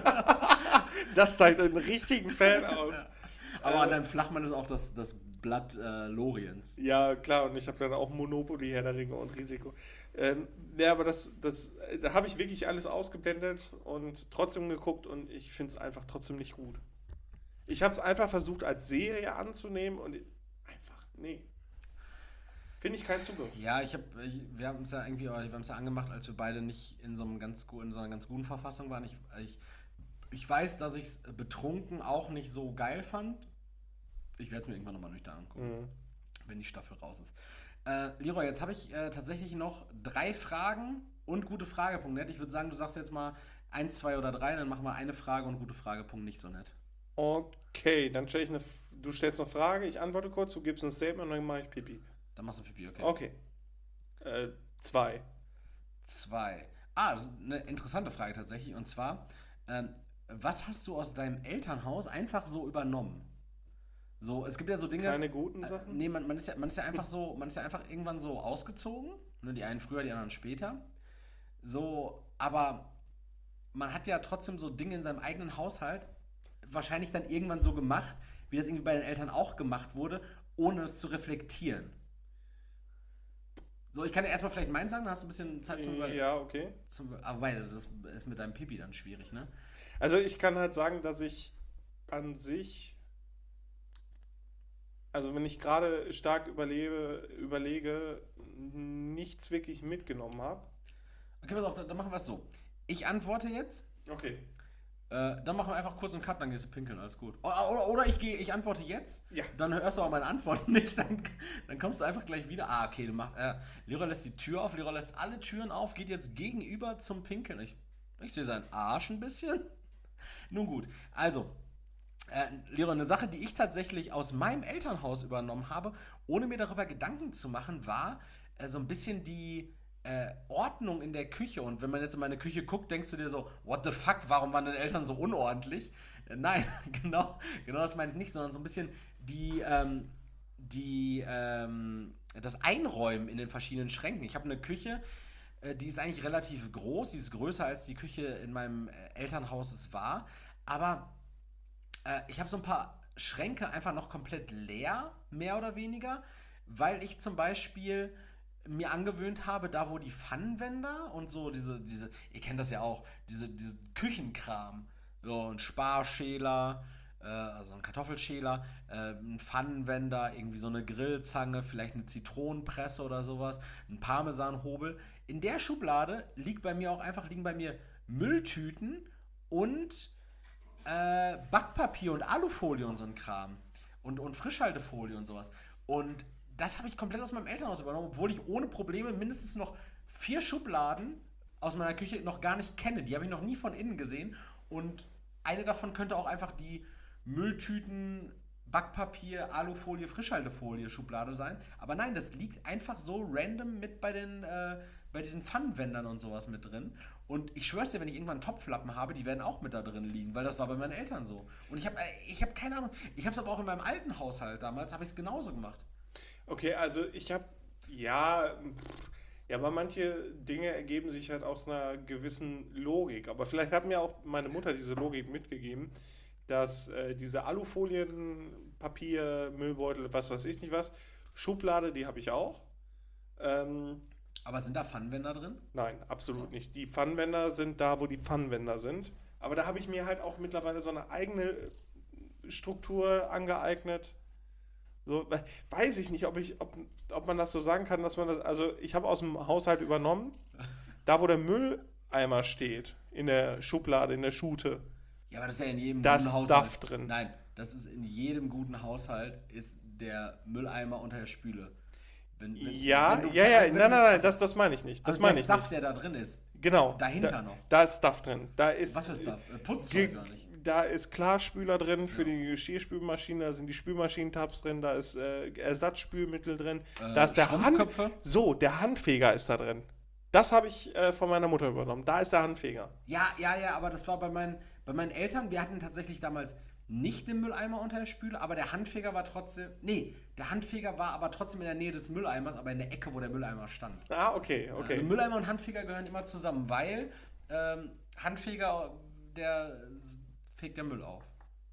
Das zeigt einen richtigen Fan aus. Ja. Aber an deinem Flachmann ist auch das Blatt Loriens. Ja, klar, und ich habe dann auch Monopoly, Herr der Ringe und Risiko. Ja, aber da habe ich wirklich alles ausgeblendet und trotzdem geguckt und ich finde es einfach trotzdem nicht gut. Ich habe es einfach versucht als Serie anzunehmen und einfach, nee. Finde ich keinen Zugriff. Ja, wir haben es ja angemacht, als wir beide nicht in so einer ganz guten Verfassung waren. Ich weiß, dass ich es betrunken auch nicht so geil fand. Ich werde es mir irgendwann nochmal nüchtern angucken, wenn die Staffel raus ist. Leroy, jetzt habe ich tatsächlich noch 3 Fragen und gute Frage. Nett. Ich würde sagen, du sagst jetzt mal 1, 2 oder 3, dann machen wir eine Frage und gute Frage. Nicht so nett. Okay, dann du stellst eine Frage, ich antworte kurz, du gibst ein Statement und dann mache ich Pipi. Dann machst du Pipi, okay. Okay. 2. 2. Das ist eine interessante Frage tatsächlich. Und zwar, was hast du aus deinem Elternhaus einfach so übernommen? So, es gibt ja so Dinge. Keine guten Sachen? Nee, man ist ja einfach so, man ist ja einfach irgendwann so ausgezogen. Ne, die einen früher, die anderen später. So, aber man hat ja trotzdem so Dinge in seinem eigenen Haushalt wahrscheinlich dann irgendwann so gemacht, wie das irgendwie bei den Eltern auch gemacht wurde, ohne das zu reflektieren. So, ich kann ja erstmal vielleicht meins sagen, dann hast du ein bisschen Zeit zum Überlegen. Ja, okay. Aber weil das ist mit deinem Pipi dann schwierig, ne? Also ich kann halt sagen, dass ich an sich, also wenn ich gerade stark überlege, nichts wirklich mitgenommen habe. Okay, pass auf, dann machen wir es so. Ich antworte jetzt. Okay. Dann machen wir einfach kurz einen Cut, dann gehst du pinkeln, alles gut. Oder ich antworte jetzt, Ja. dann hörst du auch meine Antwort nicht, dann kommst du einfach gleich wieder. Okay, Leroy lässt die Tür auf, Leroy lässt alle Türen auf, geht jetzt gegenüber zum Pinkeln. Ich sehe seinen Arsch ein bisschen. Nun gut, also, Leroy, eine Sache, die ich tatsächlich aus meinem Elternhaus übernommen habe, ohne mir darüber Gedanken zu machen, war so ein bisschen die Ordnung in der Küche. Und wenn man jetzt in meine Küche guckt, denkst du dir so, what the fuck, warum waren deine Eltern so unordentlich? Nein, genau das meine ich nicht, sondern so ein bisschen das Einräumen in den verschiedenen Schränken. Ich habe eine Küche, die ist eigentlich relativ groß, die ist größer als die Küche in meinem Elternhaus es war, aber ich habe so ein paar Schränke einfach noch komplett leer, mehr oder weniger, weil ich zum Beispiel mir angewöhnt habe, da wo die Pfannenwender und so diese, ihr kennt das ja auch, diese Küchenkram, so ein Sparschäler, also ein Kartoffelschäler, ein Pfannenwender, irgendwie so eine Grillzange, vielleicht eine Zitronenpresse oder sowas, ein Parmesanhobel. In der Schublade liegen bei mir Mülltüten und Backpapier und Alufolie und so ein Kram. Und Frischhaltefolie und sowas. Und das habe ich komplett aus meinem Elternhaus übernommen, obwohl ich ohne Probleme mindestens noch 4 Schubladen aus meiner Küche noch gar nicht kenne. Die habe ich noch nie von innen gesehen. Und eine davon könnte auch einfach die Mülltüten, Backpapier, Alufolie, Frischhaltefolie Schublade sein. Aber nein, das liegt einfach so random mit bei diesen Pfannenwändern und sowas mit drin. Und ich schwör's dir, wenn ich irgendwann einen Topflappen habe, die werden auch mit da drin liegen, weil das war bei meinen Eltern so. Und ich hab keine Ahnung. Ich habe es aber auch in meinem alten Haushalt damals, habe ich es genauso gemacht. Okay, also ich habe, aber manche Dinge ergeben sich halt aus einer gewissen Logik. Aber vielleicht hat mir auch meine Mutter diese Logik mitgegeben, dass diese Alufolien, Papier, Müllbeutel, was weiß ich nicht was, Schublade, die habe ich auch. Aber sind da Pfannenwender drin? Nein, absolut nicht. Die Pfannenwender sind da, wo die Pfannenwender sind. Aber da habe ich mir halt auch mittlerweile so eine eigene Struktur angeeignet. So, weiß ich nicht, ob man das so sagen kann, dass man das. Also, ich habe aus dem Haushalt übernommen, da wo der Mülleimer steht, in der Schublade, in der Schute. Ja, aber das ist ja in jedem guten Haushalt. Das Stuff drin. Nein, das ist in jedem guten Haushalt, ist der Mülleimer unter der Spüle. Nein, das meine ich nicht. Das meine ich Stuff, nicht. der da drin ist. Genau. Dahinter noch. Da ist Stuff drin. Was für Stuff? Putzzeug gar nicht. Da ist Klarspüler drin für die Geschirrspülmaschine, da sind die Spülmaschinentabs drin, da ist Ersatzspülmittel drin, da ist der der Handfeger ist da drin. Das habe ich von meiner Mutter übernommen. Da ist der Handfeger. Ja, aber das war bei meinen Eltern, wir hatten tatsächlich damals nicht den Mülleimer unter der Spüle, aber der Handfeger war trotzdem, der Handfeger war aber trotzdem in der Nähe des Mülleimers, aber in der Ecke, wo der Mülleimer stand. Ah, okay. Also Mülleimer und Handfeger gehören immer zusammen, weil Handfeger, der fegt der Müll auf.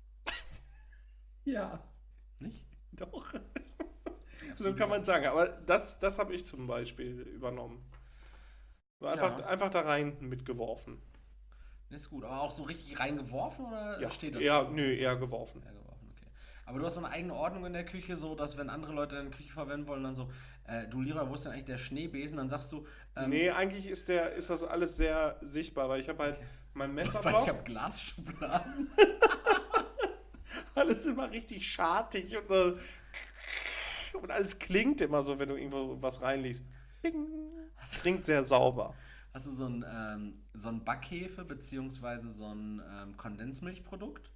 Ja. Nicht? Doch. So kann man sagen. Aber das habe ich zum Beispiel übernommen. Einfach da rein mitgeworfen. Ist gut. Aber auch so richtig reingeworfen oder steht das? Eher geworfen. Eher geworfen, okay. Aber du hast so eine eigene Ordnung in der Küche, so dass wenn andere Leute deine Küche verwenden wollen, dann so, du Lira, wo ist denn eigentlich der Schneebesen? Dann sagst du... eigentlich ist das alles sehr sichtbar, weil ich habe halt mein Messerblock. Weil ich habe Glasschubladen. Alles immer richtig schartig und so. Und alles klingt immer so, wenn du irgendwo was reinliest. Bing. Das klingt sehr sauber. Hast du so ein Backhefe beziehungsweise so ein Kondensmilchprodukt?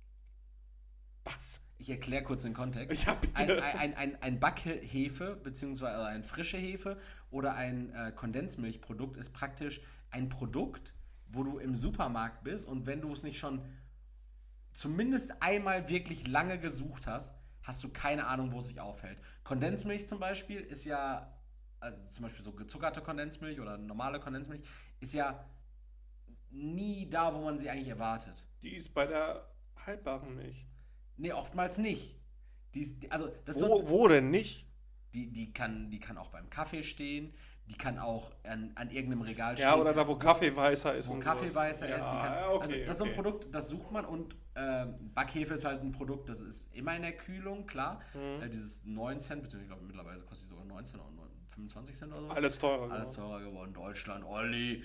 Was? Ich erkläre kurz den Kontext. Ja, bitte. Ein Backhefe beziehungsweise eine frische Hefe oder ein Kondensmilchprodukt ist praktisch ein Produkt, wo du im Supermarkt bist und wenn du es nicht schon zumindest einmal wirklich lange gesucht hast, hast du keine Ahnung, wo es sich aufhält. Kondensmilch zum Beispiel ist ja, also zum Beispiel so gezuckerte Kondensmilch oder normale Kondensmilch, ist ja nie da, wo man sie eigentlich erwartet. Die ist bei der haltbaren Milch. Nee, oftmals nicht. Also, das Wo denn nicht? Die kann auch beim Kaffee stehen, die kann auch an irgendeinem Regal stehen. Ja, oder da, wo Kaffee weißer ist. Wo Kaffee weißer ist. Okay, das ist so ein Produkt, das sucht man und Backhefe ist halt ein Produkt, das ist immer in der Kühlung, klar. Dieses 9 Cent, beziehungsweise ich glaube mittlerweile kostet die sogar 19 oder 25 Cent oder so. Alles teurer geworden. Deutschland, Olli.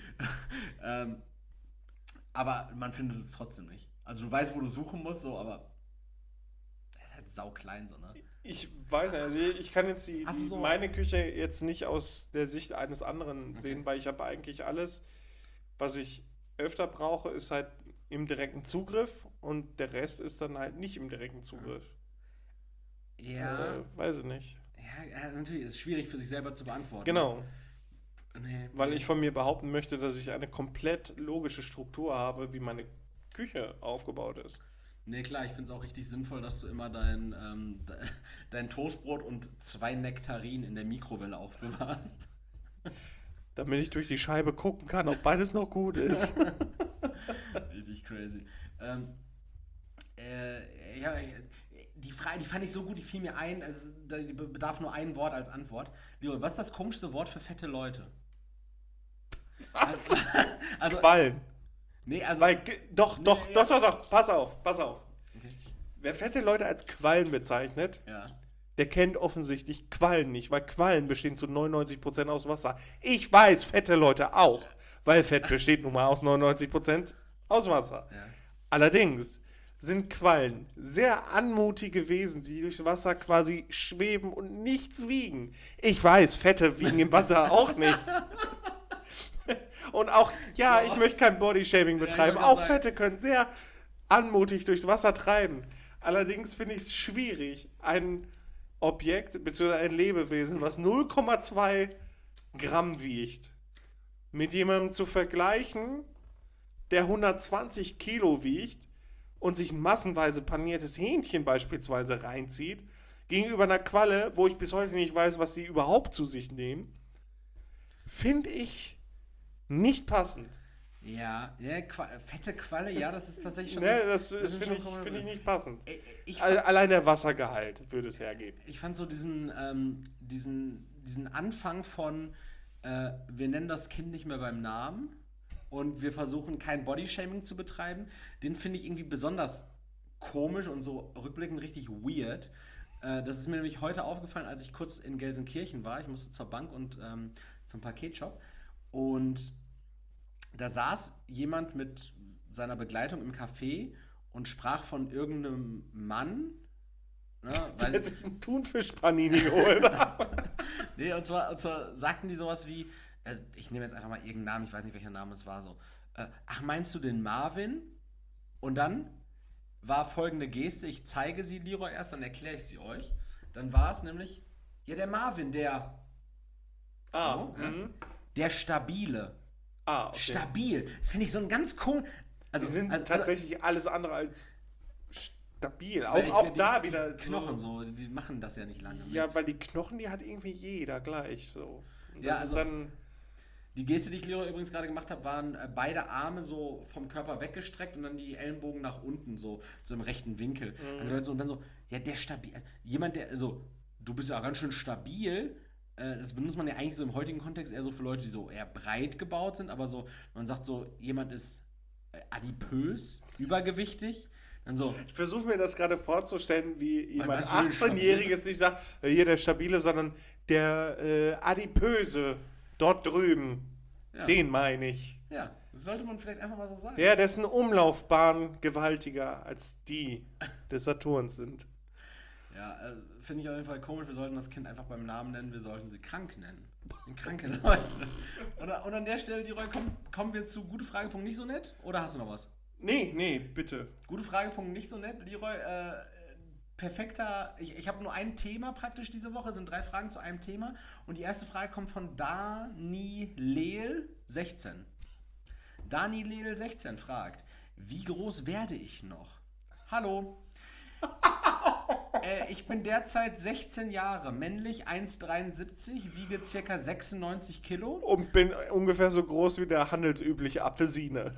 Aber man findet es trotzdem nicht. Also du weißt, wo du suchen musst, so, aber das ist halt sauklein so, ne? Ich weiß nicht, also ich kann jetzt meine Küche jetzt nicht aus der Sicht eines anderen sehen, weil ich habe eigentlich alles, was ich öfter brauche, ist halt im direkten Zugriff und der Rest ist dann halt nicht im direkten Zugriff. Ja. Weiß ich nicht. Ja, natürlich, ist schwierig für sich selber zu beantworten. Genau. Weil ich von mir behaupten möchte, dass ich eine komplett logische Struktur habe, wie meine Küche aufgebaut ist. Nee, klar, ich finde es auch richtig sinnvoll, dass du immer dein Toastbrot und 2 Nektarinen in der Mikrowelle aufbewahrst. Damit ich durch die Scheibe gucken kann, ob beides noch gut ist. Richtig crazy. Die Frage, die fand ich so gut, die fiel mir ein, die bedarf nur ein Wort als Antwort. Leon, was ist das komischste Wort für fette Leute? Also, Quallen. Nee, also. Doch, pass auf. Okay. Wer fette Leute als Quallen bezeichnet, der kennt offensichtlich Quallen nicht, weil Quallen bestehen zu 99% aus Wasser. Ich weiß, fette Leute auch, weil Fett besteht nun mal aus 99% aus Wasser. Ja. Allerdings sind Quallen sehr anmutige Wesen, die durchs Wasser quasi schweben und nichts wiegen. Ich weiß, Fette wiegen im Wasser auch nichts. Und auch, ich möchte kein Bodyshaming betreiben. Auch Fette können sehr anmutig durchs Wasser treiben. Allerdings finde ich es schwierig, ein Objekt bzw. ein Lebewesen, was 0,2 Gramm wiegt, mit jemandem zu vergleichen, der 120 Kilo wiegt und sich massenweise paniertes Hähnchen beispielsweise reinzieht, gegenüber einer Qualle, wo ich bis heute nicht weiß, was sie überhaupt zu sich nehmen, finde ich nicht passend. Ja, fette Qualle, ja, das ist tatsächlich schon... das finde ich nicht passend. Allein der Wassergehalt würde es hergeben. Ich fand so diesen Anfang von, wir nennen das Kind nicht mehr beim Namen und wir versuchen kein Bodyshaming zu betreiben, den finde ich irgendwie besonders komisch und so rückblickend richtig weird. Das ist mir nämlich heute aufgefallen, als ich kurz in Gelsenkirchen war. Ich musste zur Bank und zum Paketshop. Und da saß jemand mit seiner Begleitung im Café und sprach von irgendeinem Mann. Ne, der hat sich einen Thunfisch-Panini geholt. Nee, und zwar sagten die sowas wie, ich nehme jetzt einfach mal irgendeinen Namen, ich weiß nicht, welcher Name es war, so. Ach, meinst du den Marvin? Und dann war folgende Geste, ich zeige sie Leroy erst, dann erkläre ich sie euch. Dann war es nämlich, der Marvin, der der Stabile. Okay. Stabil. Das finde ich so ein ganz cool. Also, die sind tatsächlich alles andere als stabil. Auch da wieder. Knochen so, die machen das ja nicht lange. Ja, weil die Knochen, die hat irgendwie jeder gleich so. Die Geste, die ich Leroy übrigens gerade gemacht habe, waren beide Arme so vom Körper weggestreckt und dann die Ellenbogen nach unten, so im rechten Winkel. Und dann so, der stabil. Jemand, der, du bist ja ganz schön stabil. Das benutzt man ja eigentlich so im heutigen Kontext eher so für Leute, die so eher breit gebaut sind, aber so, man sagt so, jemand ist adipös, übergewichtig. Dann so. Ich versuche mir das gerade vorzustellen, wie jemand 18-Jähriges nicht sagt, hier der Stabile, sondern der Adipöse dort drüben. Ja. Den meine ich. Ja, das sollte man vielleicht einfach mal so sagen. Dessen Umlaufbahn gewaltiger als die des Saturns sind. Ja, finde ich auf jeden Fall komisch. Wir sollten das Kind einfach beim Namen nennen. Wir sollten sie krank nennen. Den kranken Leute. Und an der Stelle, Leroy, kommen wir zu gute Fragepunkt nicht so nett? Oder hast du noch was? Nee, bitte. Gute Fragepunkt nicht so nett. Leroy, perfekter. Ich habe nur ein Thema praktisch diese Woche. Es sind 3 Fragen zu einem Thema. Und die erste Frage kommt von Dani Leel 16. Dani Leel 16 fragt: Wie groß werde ich noch? Hallo. Ich bin derzeit 16 Jahre, männlich, 1,73, wiege ca. 96 Kilo. Und bin ungefähr so groß wie der handelsübliche Apfelsine.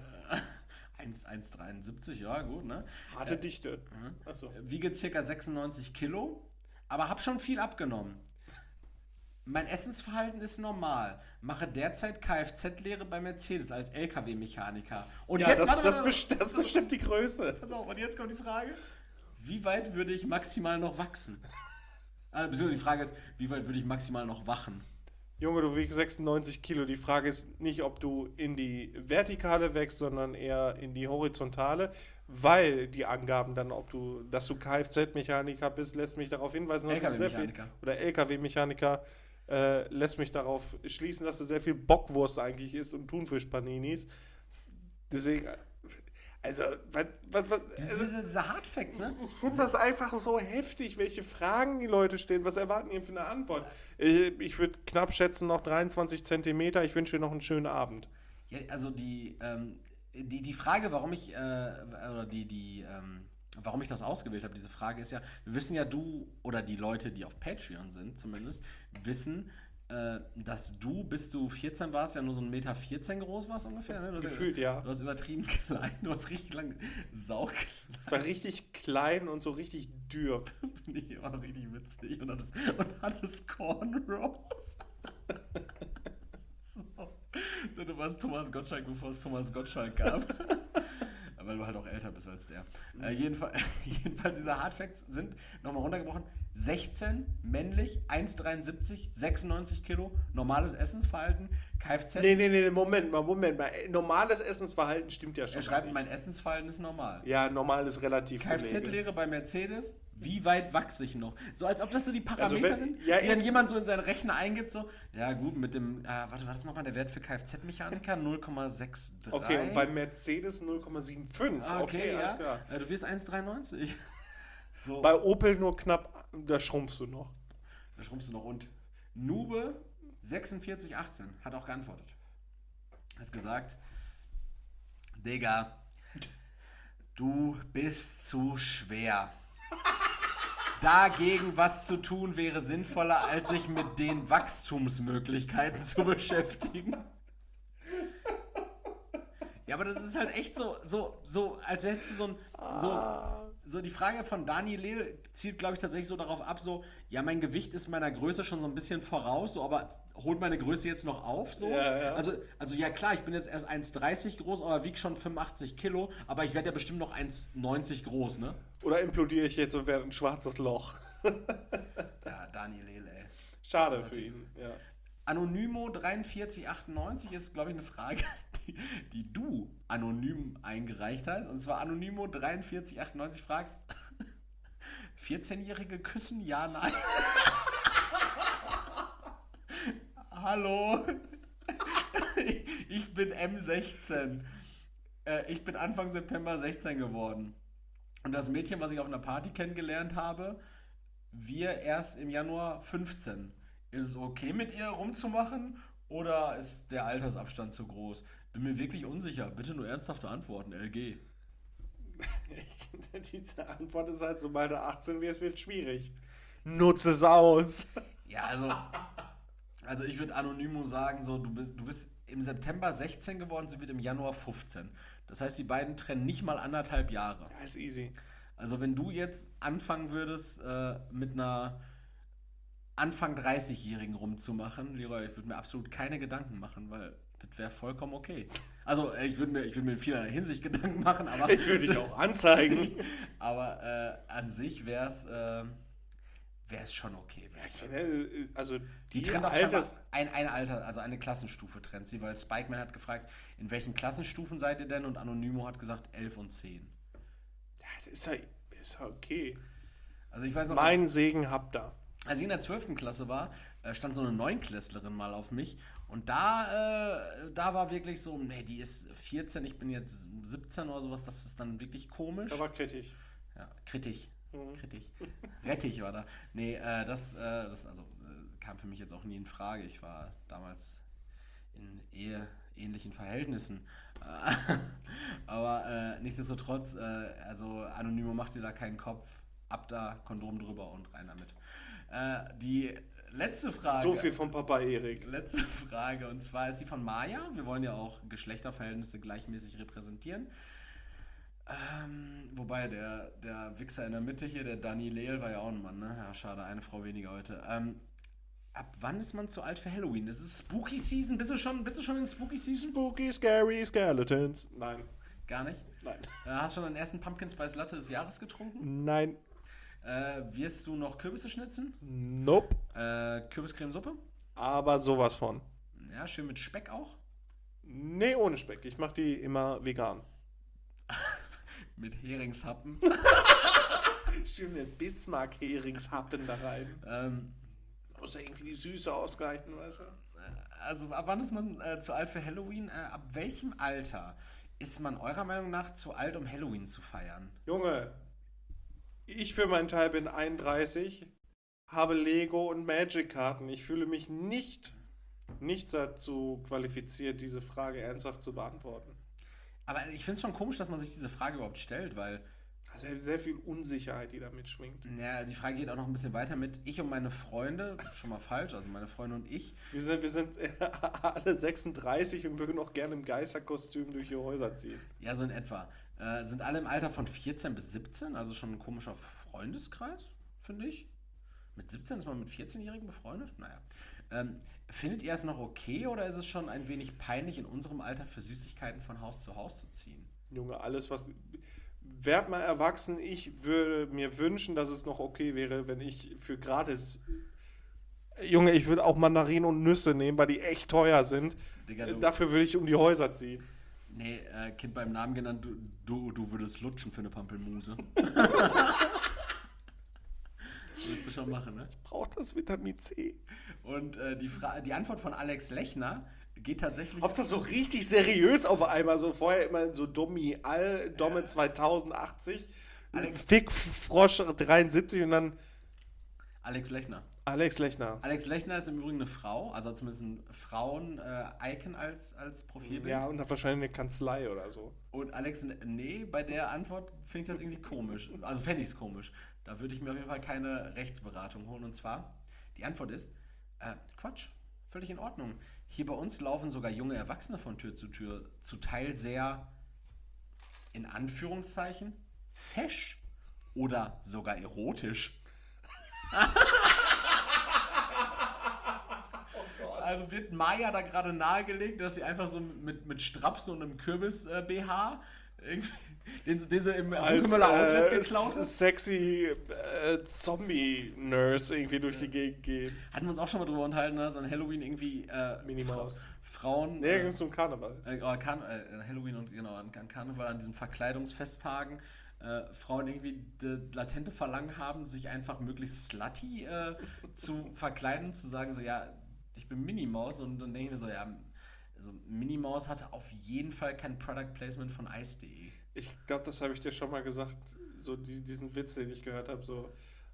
1,73, ja gut, ne? Harte Dichte. Achso. Wiege ca. 96 Kilo, aber habe schon viel abgenommen. Mein Essensverhalten ist normal. Mache derzeit Kfz-Lehre bei Mercedes als LKW-Mechaniker. Und Ja, jetzt, das bestimmt die Größe. Pass auf, und jetzt kommt die Frage: Wie weit würde ich maximal noch wachsen? Beziehungsweise die Frage ist, wie weit würde ich maximal noch wachen? Junge, du wiegst 96 Kilo. Die Frage ist nicht, ob du in die Vertikale wächst, sondern eher in die Horizontale, weil die Angaben dann, dass du Kfz-Mechaniker bist, lässt mich darauf hinweisen, dass du sehr viel, oder LKW-Mechaniker, lässt mich darauf schließen, dass du sehr viel Bockwurst eigentlich isst und Thunfisch-Paninis. Deswegen, also, diese Hardfacts, ne? Ich finde das einfach so heftig, welche Fragen die Leute stellen. Was erwarten die für eine Antwort? Ich würde knapp schätzen, noch 23 Zentimeter. Ich wünsche dir noch einen schönen Abend. Ja, also die Frage, warum ich warum ich das ausgewählt habe, diese Frage ist ja, wir wissen ja, du oder die Leute, die auf Patreon sind zumindest, wissen, dass bis du 14 warst, ja nur so 1,14 Meter groß warst ungefähr. Ne? Gefühlt, ja. Du warst übertrieben klein, du warst richtig lang sauklein. Ich war richtig klein und so richtig dürr. Finde ich immer richtig witzig. Und hattest Cornrows. So, du warst Thomas Gottschalk, bevor es Thomas Gottschalk gab. Weil du halt auch älter bist als der. Jedenfalls diese Hardfacts sind, nochmal runtergebrochen, 16, männlich, 1,73, 96 Kilo, normales Essensverhalten, Kfz... Nee, Moment mal. Normales Essensverhalten stimmt ja schon. Er schreibt, mein Essensverhalten ist normal. Ja, normal ist relativ. Kfz-Lehre bei Mercedes, wie weit wachse ich noch? So, als ob das so die Parameter sind, ja, die dann jemand so in seinen Rechner eingibt, so, ja gut, mit dem, warte, war das nochmal der Wert für Kfz-Mechaniker? 0,63. Okay, und bei Mercedes 0,75. Okay, alles klar. Du wirst 1,93. So. Bei Opel nur knapp, da schrumpfst du noch. Und Nube 4618 hat auch geantwortet. Hat gesagt, Digga, du bist zu schwer. Dagegen was zu tun wäre sinnvoller, als sich mit den Wachstumsmöglichkeiten zu beschäftigen. Ja, aber das ist halt echt so als hättest du so die Frage von Daniel zielt, glaube ich, tatsächlich so darauf ab, so, ja, mein Gewicht ist meiner Größe schon so ein bisschen voraus, so, aber holt meine Größe jetzt noch auf, so? Ja. Also ja, klar, ich bin jetzt erst 1,30 groß, aber wiege schon 85 Kilo, aber ich werde ja bestimmt noch 1,90 groß, ne? Oder implodiere ich jetzt und werde ein schwarzes Loch? Ja, Daniel, ey. Schade für ihn, ja. Anonymo 4398 ist, glaube ich, eine Frage, die du anonym eingereicht hast. Und zwar Anonymo 4398 fragt: 14-Jährige küssen, ja, nein? Hallo, ich bin M16. Ich bin Anfang September 16 geworden. Und das Mädchen, was ich auf einer Party kennengelernt habe, wir erst im Januar 15. Ist es okay, mit ihr rumzumachen oder ist der Altersabstand zu groß? Bin mir wirklich unsicher. Bitte nur ernsthafte Antworten, LG. Diese Antwort ist halt, sobald du 18 wirst, wird schwierig. Nutze es aus. Ja, also ich würde Anonymo sagen, so, du bist im September 16 geworden, sie wird im Januar 15. Das heißt, die beiden trennen nicht mal 1,5 Jahre. Ja, ist easy. Also wenn du jetzt anfangen würdest, mit einer Anfang 30-Jährigen rumzumachen, Leroy, ich würde mir absolut keine Gedanken machen, weil das wäre vollkommen okay. Also ich würde mir in vieler Hinsicht Gedanken machen, aber... Ich würde dich auch anzeigen. Aber an sich wäre es schon okay. Also die trennt doch eine Klassenstufe trennt sie, weil Spikeman hat gefragt, in welchen Klassenstufen seid ihr denn? Und Anonymo hat gesagt 11 und 10. Ja, das ist ja okay. Also ich weiß noch, mein Segen habt ihr. als ich in der 12. Klasse war, stand so eine Neunklässlerin mal auf mich und da war wirklich so, nee, die ist 14, ich bin jetzt 17 oder sowas, das ist dann wirklich komisch. Aber kritisch. Ja, kritisch. Kritisch. Rettich war da. Nee, das kam für mich jetzt auch nie in Frage. Ich war damals in ähnlichen Verhältnissen. Aber nichtsdestotrotz, also Anonymo macht dir da keinen Kopf. Ab da, Kondom drüber und rein damit. Die letzte Frage. So viel von Papa Erik. Letzte Frage, und zwar ist die von Maya. Wir wollen ja auch Geschlechterverhältnisse gleichmäßig repräsentieren. Wobei der Wichser in der Mitte hier, der Dani Lehl, war ja auch ein Mann, ne? Ja, schade, eine Frau weniger heute. Ab wann ist man zu alt für Halloween? Ist es Spooky Season? Bist du schon in Spooky Season? Spooky, scary skeletons. Nein. Gar nicht? Nein. Hast du schon den ersten Pumpkin Spice Latte des Jahres getrunken? Nein. Wirst du noch Kürbisse schnitzen? Nope. Kürbiscremesuppe? Aber sowas von. Ja, schön mit Speck auch? Nee, ohne Speck. Ich mache die immer vegan. Mit Heringshappen? Schön mit Bismarck-Heringshappen da rein. Muss ja irgendwie die Süße ausgleichen, weißt du? Also ab wann ist man zu alt für Halloween? Ab welchem Alter ist man eurer Meinung nach zu alt, um Halloween zu feiern? Junge, ich für meinen Teil bin 31, habe Lego und Magic-Karten. Ich fühle mich nicht dazu qualifiziert, diese Frage ernsthaft zu beantworten. Aber ich finde es schon komisch, dass man sich diese Frage überhaupt stellt, weil... Also sehr viel Unsicherheit, die da mitschwingt. Ja, die Frage geht auch noch ein bisschen weiter mit ich und meine Freunde, schon mal falsch, also meine Freunde und ich. Wir sind alle 36 und würden auch gerne im Geisterkostüm durch die Häuser ziehen. Ja, so in etwa. Sind alle im Alter von 14 bis 17, also schon ein komischer Freundeskreis, finde ich. Mit 17 ist man mit 14-Jährigen befreundet? Naja. Findet ihr es noch okay oder ist es schon ein wenig peinlich, in unserem Alter für Süßigkeiten von Haus zu Haus zu ziehen? Junge, alles was... Werd mal erwachsen, ich würde mir wünschen, dass es noch okay wäre, wenn ich für gratis... Junge, ich würde auch Mandarinen und Nüsse nehmen, weil die echt teuer sind. Digga, dafür würde ich um die Häuser ziehen. Nee, Kind beim Namen genannt, du würdest lutschen für eine Pampelmuse. Würdest du schon machen, ne? Ich brauche das Vitamin C. Und die Antwort von Alex Lechner geht tatsächlich... Ob das so richtig seriös auf einmal, so vorher immer so Domme 2080, Fick Frosch 73 und dann... Alex Lechner. Alex Lechner. Alex Lechner ist im Übrigen eine Frau, also zumindest ein Frauen-Icon als Profilbild. Ja, und hat wahrscheinlich eine Kanzlei oder so. Und Alex, nee, bei der Antwort finde ich das irgendwie komisch. Also fände ich es komisch. Da würde ich mir auf jeden Fall keine Rechtsberatung holen. Und zwar, die Antwort ist, Quatsch, völlig in Ordnung. Hier bei uns laufen sogar junge Erwachsene von Tür, zu Teil sehr, in Anführungszeichen, fesch oder sogar erotisch. Also wird Maya da gerade nahegelegt, dass sie einfach so mit Straps und einem Kürbis-BH den sie im Hunkemöller Outlet geklaut hat. Sexy Zombie-Nurse irgendwie durch die Gegend geht. Hatten wir uns auch schon mal drüber unterhalten, dass an Halloween irgendwie Frauen... Nee, ging es um Karneval. Halloween und genau, an Karneval, an diesen Verkleidungsfesttagen, Frauen irgendwie latente Verlangen haben, sich einfach möglichst slutty zu verkleiden, zu sagen so, ja, ich bin Minimaus, und dann denke ich mir so, ja, also Minimaus hatte auf jeden Fall kein Product Placement von Ice.de. Ich glaube, das habe ich dir schon mal gesagt, so diesen Witz, den ich gehört habe, so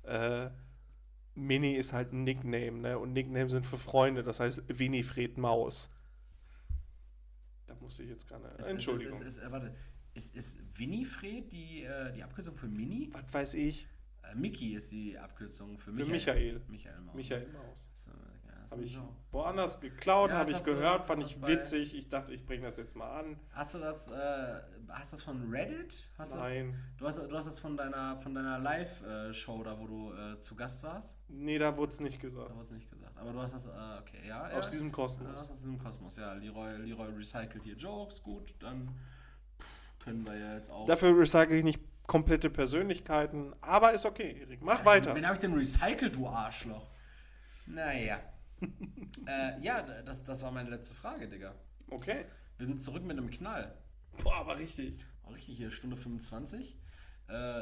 Mini ist halt ein Nickname, ne? Und Nickname sind für Freunde, das heißt Winifred Maus. Da musste ich jetzt gerade... Entschuldigung. Ist Winifred die Abkürzung für Mini? Was weiß ich? Mickey ist die Abkürzung für Michael. Michael Maus. Michael Maus. So, ja, habe ich woanders geklaut, ja, habe ich gehört, fand ich witzig. Ich dachte, ich bringe das jetzt mal an. Hast du das von Reddit? Nein. Du hast das von deiner Live-Show da, wo du zu Gast warst? Nee, da wurde es nicht gesagt. Da wurde es nicht gesagt. Aber du hast das, okay, ja. Aus diesem Kosmos. Aus diesem Kosmos, ja. Leroy recycelt hier Jokes, gut, dann können wir ja jetzt auch... Dafür recycle ich nicht komplette Persönlichkeiten, aber ist okay, Erik. Mach weiter. Wen habe ich denn recycelt, du Arschloch? Naja. Ja, das war meine letzte Frage, Digga. Okay. Wir sind zurück mit einem Knall. Boah, aber richtig. Richtig, hier Stunde 25. Ein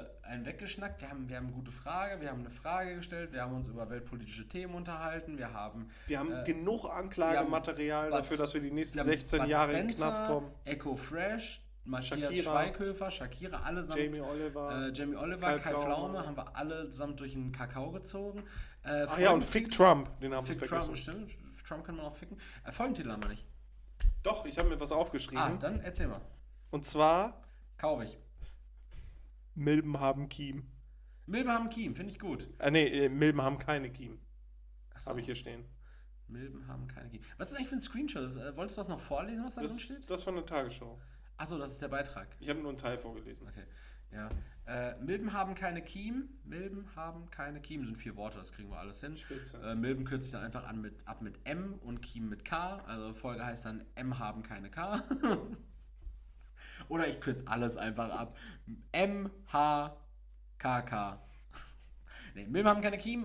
weggeschnackt. Wir haben eine gute Frage, wir haben eine Frage gestellt, wir haben uns über weltpolitische Themen unterhalten, wir haben genug Anklagematerial dafür, dass wir die nächsten 16 Jahre in den Knast kommen. Echo Fresh, Matthias Schweighöfer, Shakira, allesamt. Jamie Oliver, Kai Pflaume haben wir allesamt durch den Kakao gezogen. Und Fick Trump, den haben wir vergessen. Trump, stimmt. Trump kann man auch ficken. Folgentitel haben wir nicht. Doch, ich habe mir was aufgeschrieben. Dann erzähl mal. Und zwar... Kaufe ich. Milben haben Kiem. Milben haben Kiem, finde ich gut. Milben haben keine Kiem. So. Habe ich hier stehen. Milben haben keine Kiem. Was ist eigentlich für ein Screenshot? Wolltest du das noch vorlesen, was da drin steht? Das von der Tagesschau. Achso, das ist der Beitrag. Ich habe nur einen Teil vorgelesen. Okay, ja. Milben haben keine Kiem. Milben haben keine Kiem. Sind 4 Worte, das kriegen wir alles hin. Milben kürzt sich dann einfach ab mit M und Kiem mit K. Also Folge heißt dann M haben keine K. Oder ich kürze alles einfach ab. M, H, K, K. Nee, Milben haben keine Kiem.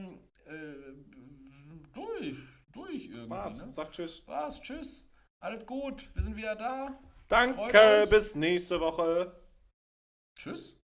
Durch irgendwie. Was? Ne? Sag tschüss. Was? Tschüss. Alles gut. Wir sind wieder da. Danke, bis nächste Woche. Tschüss.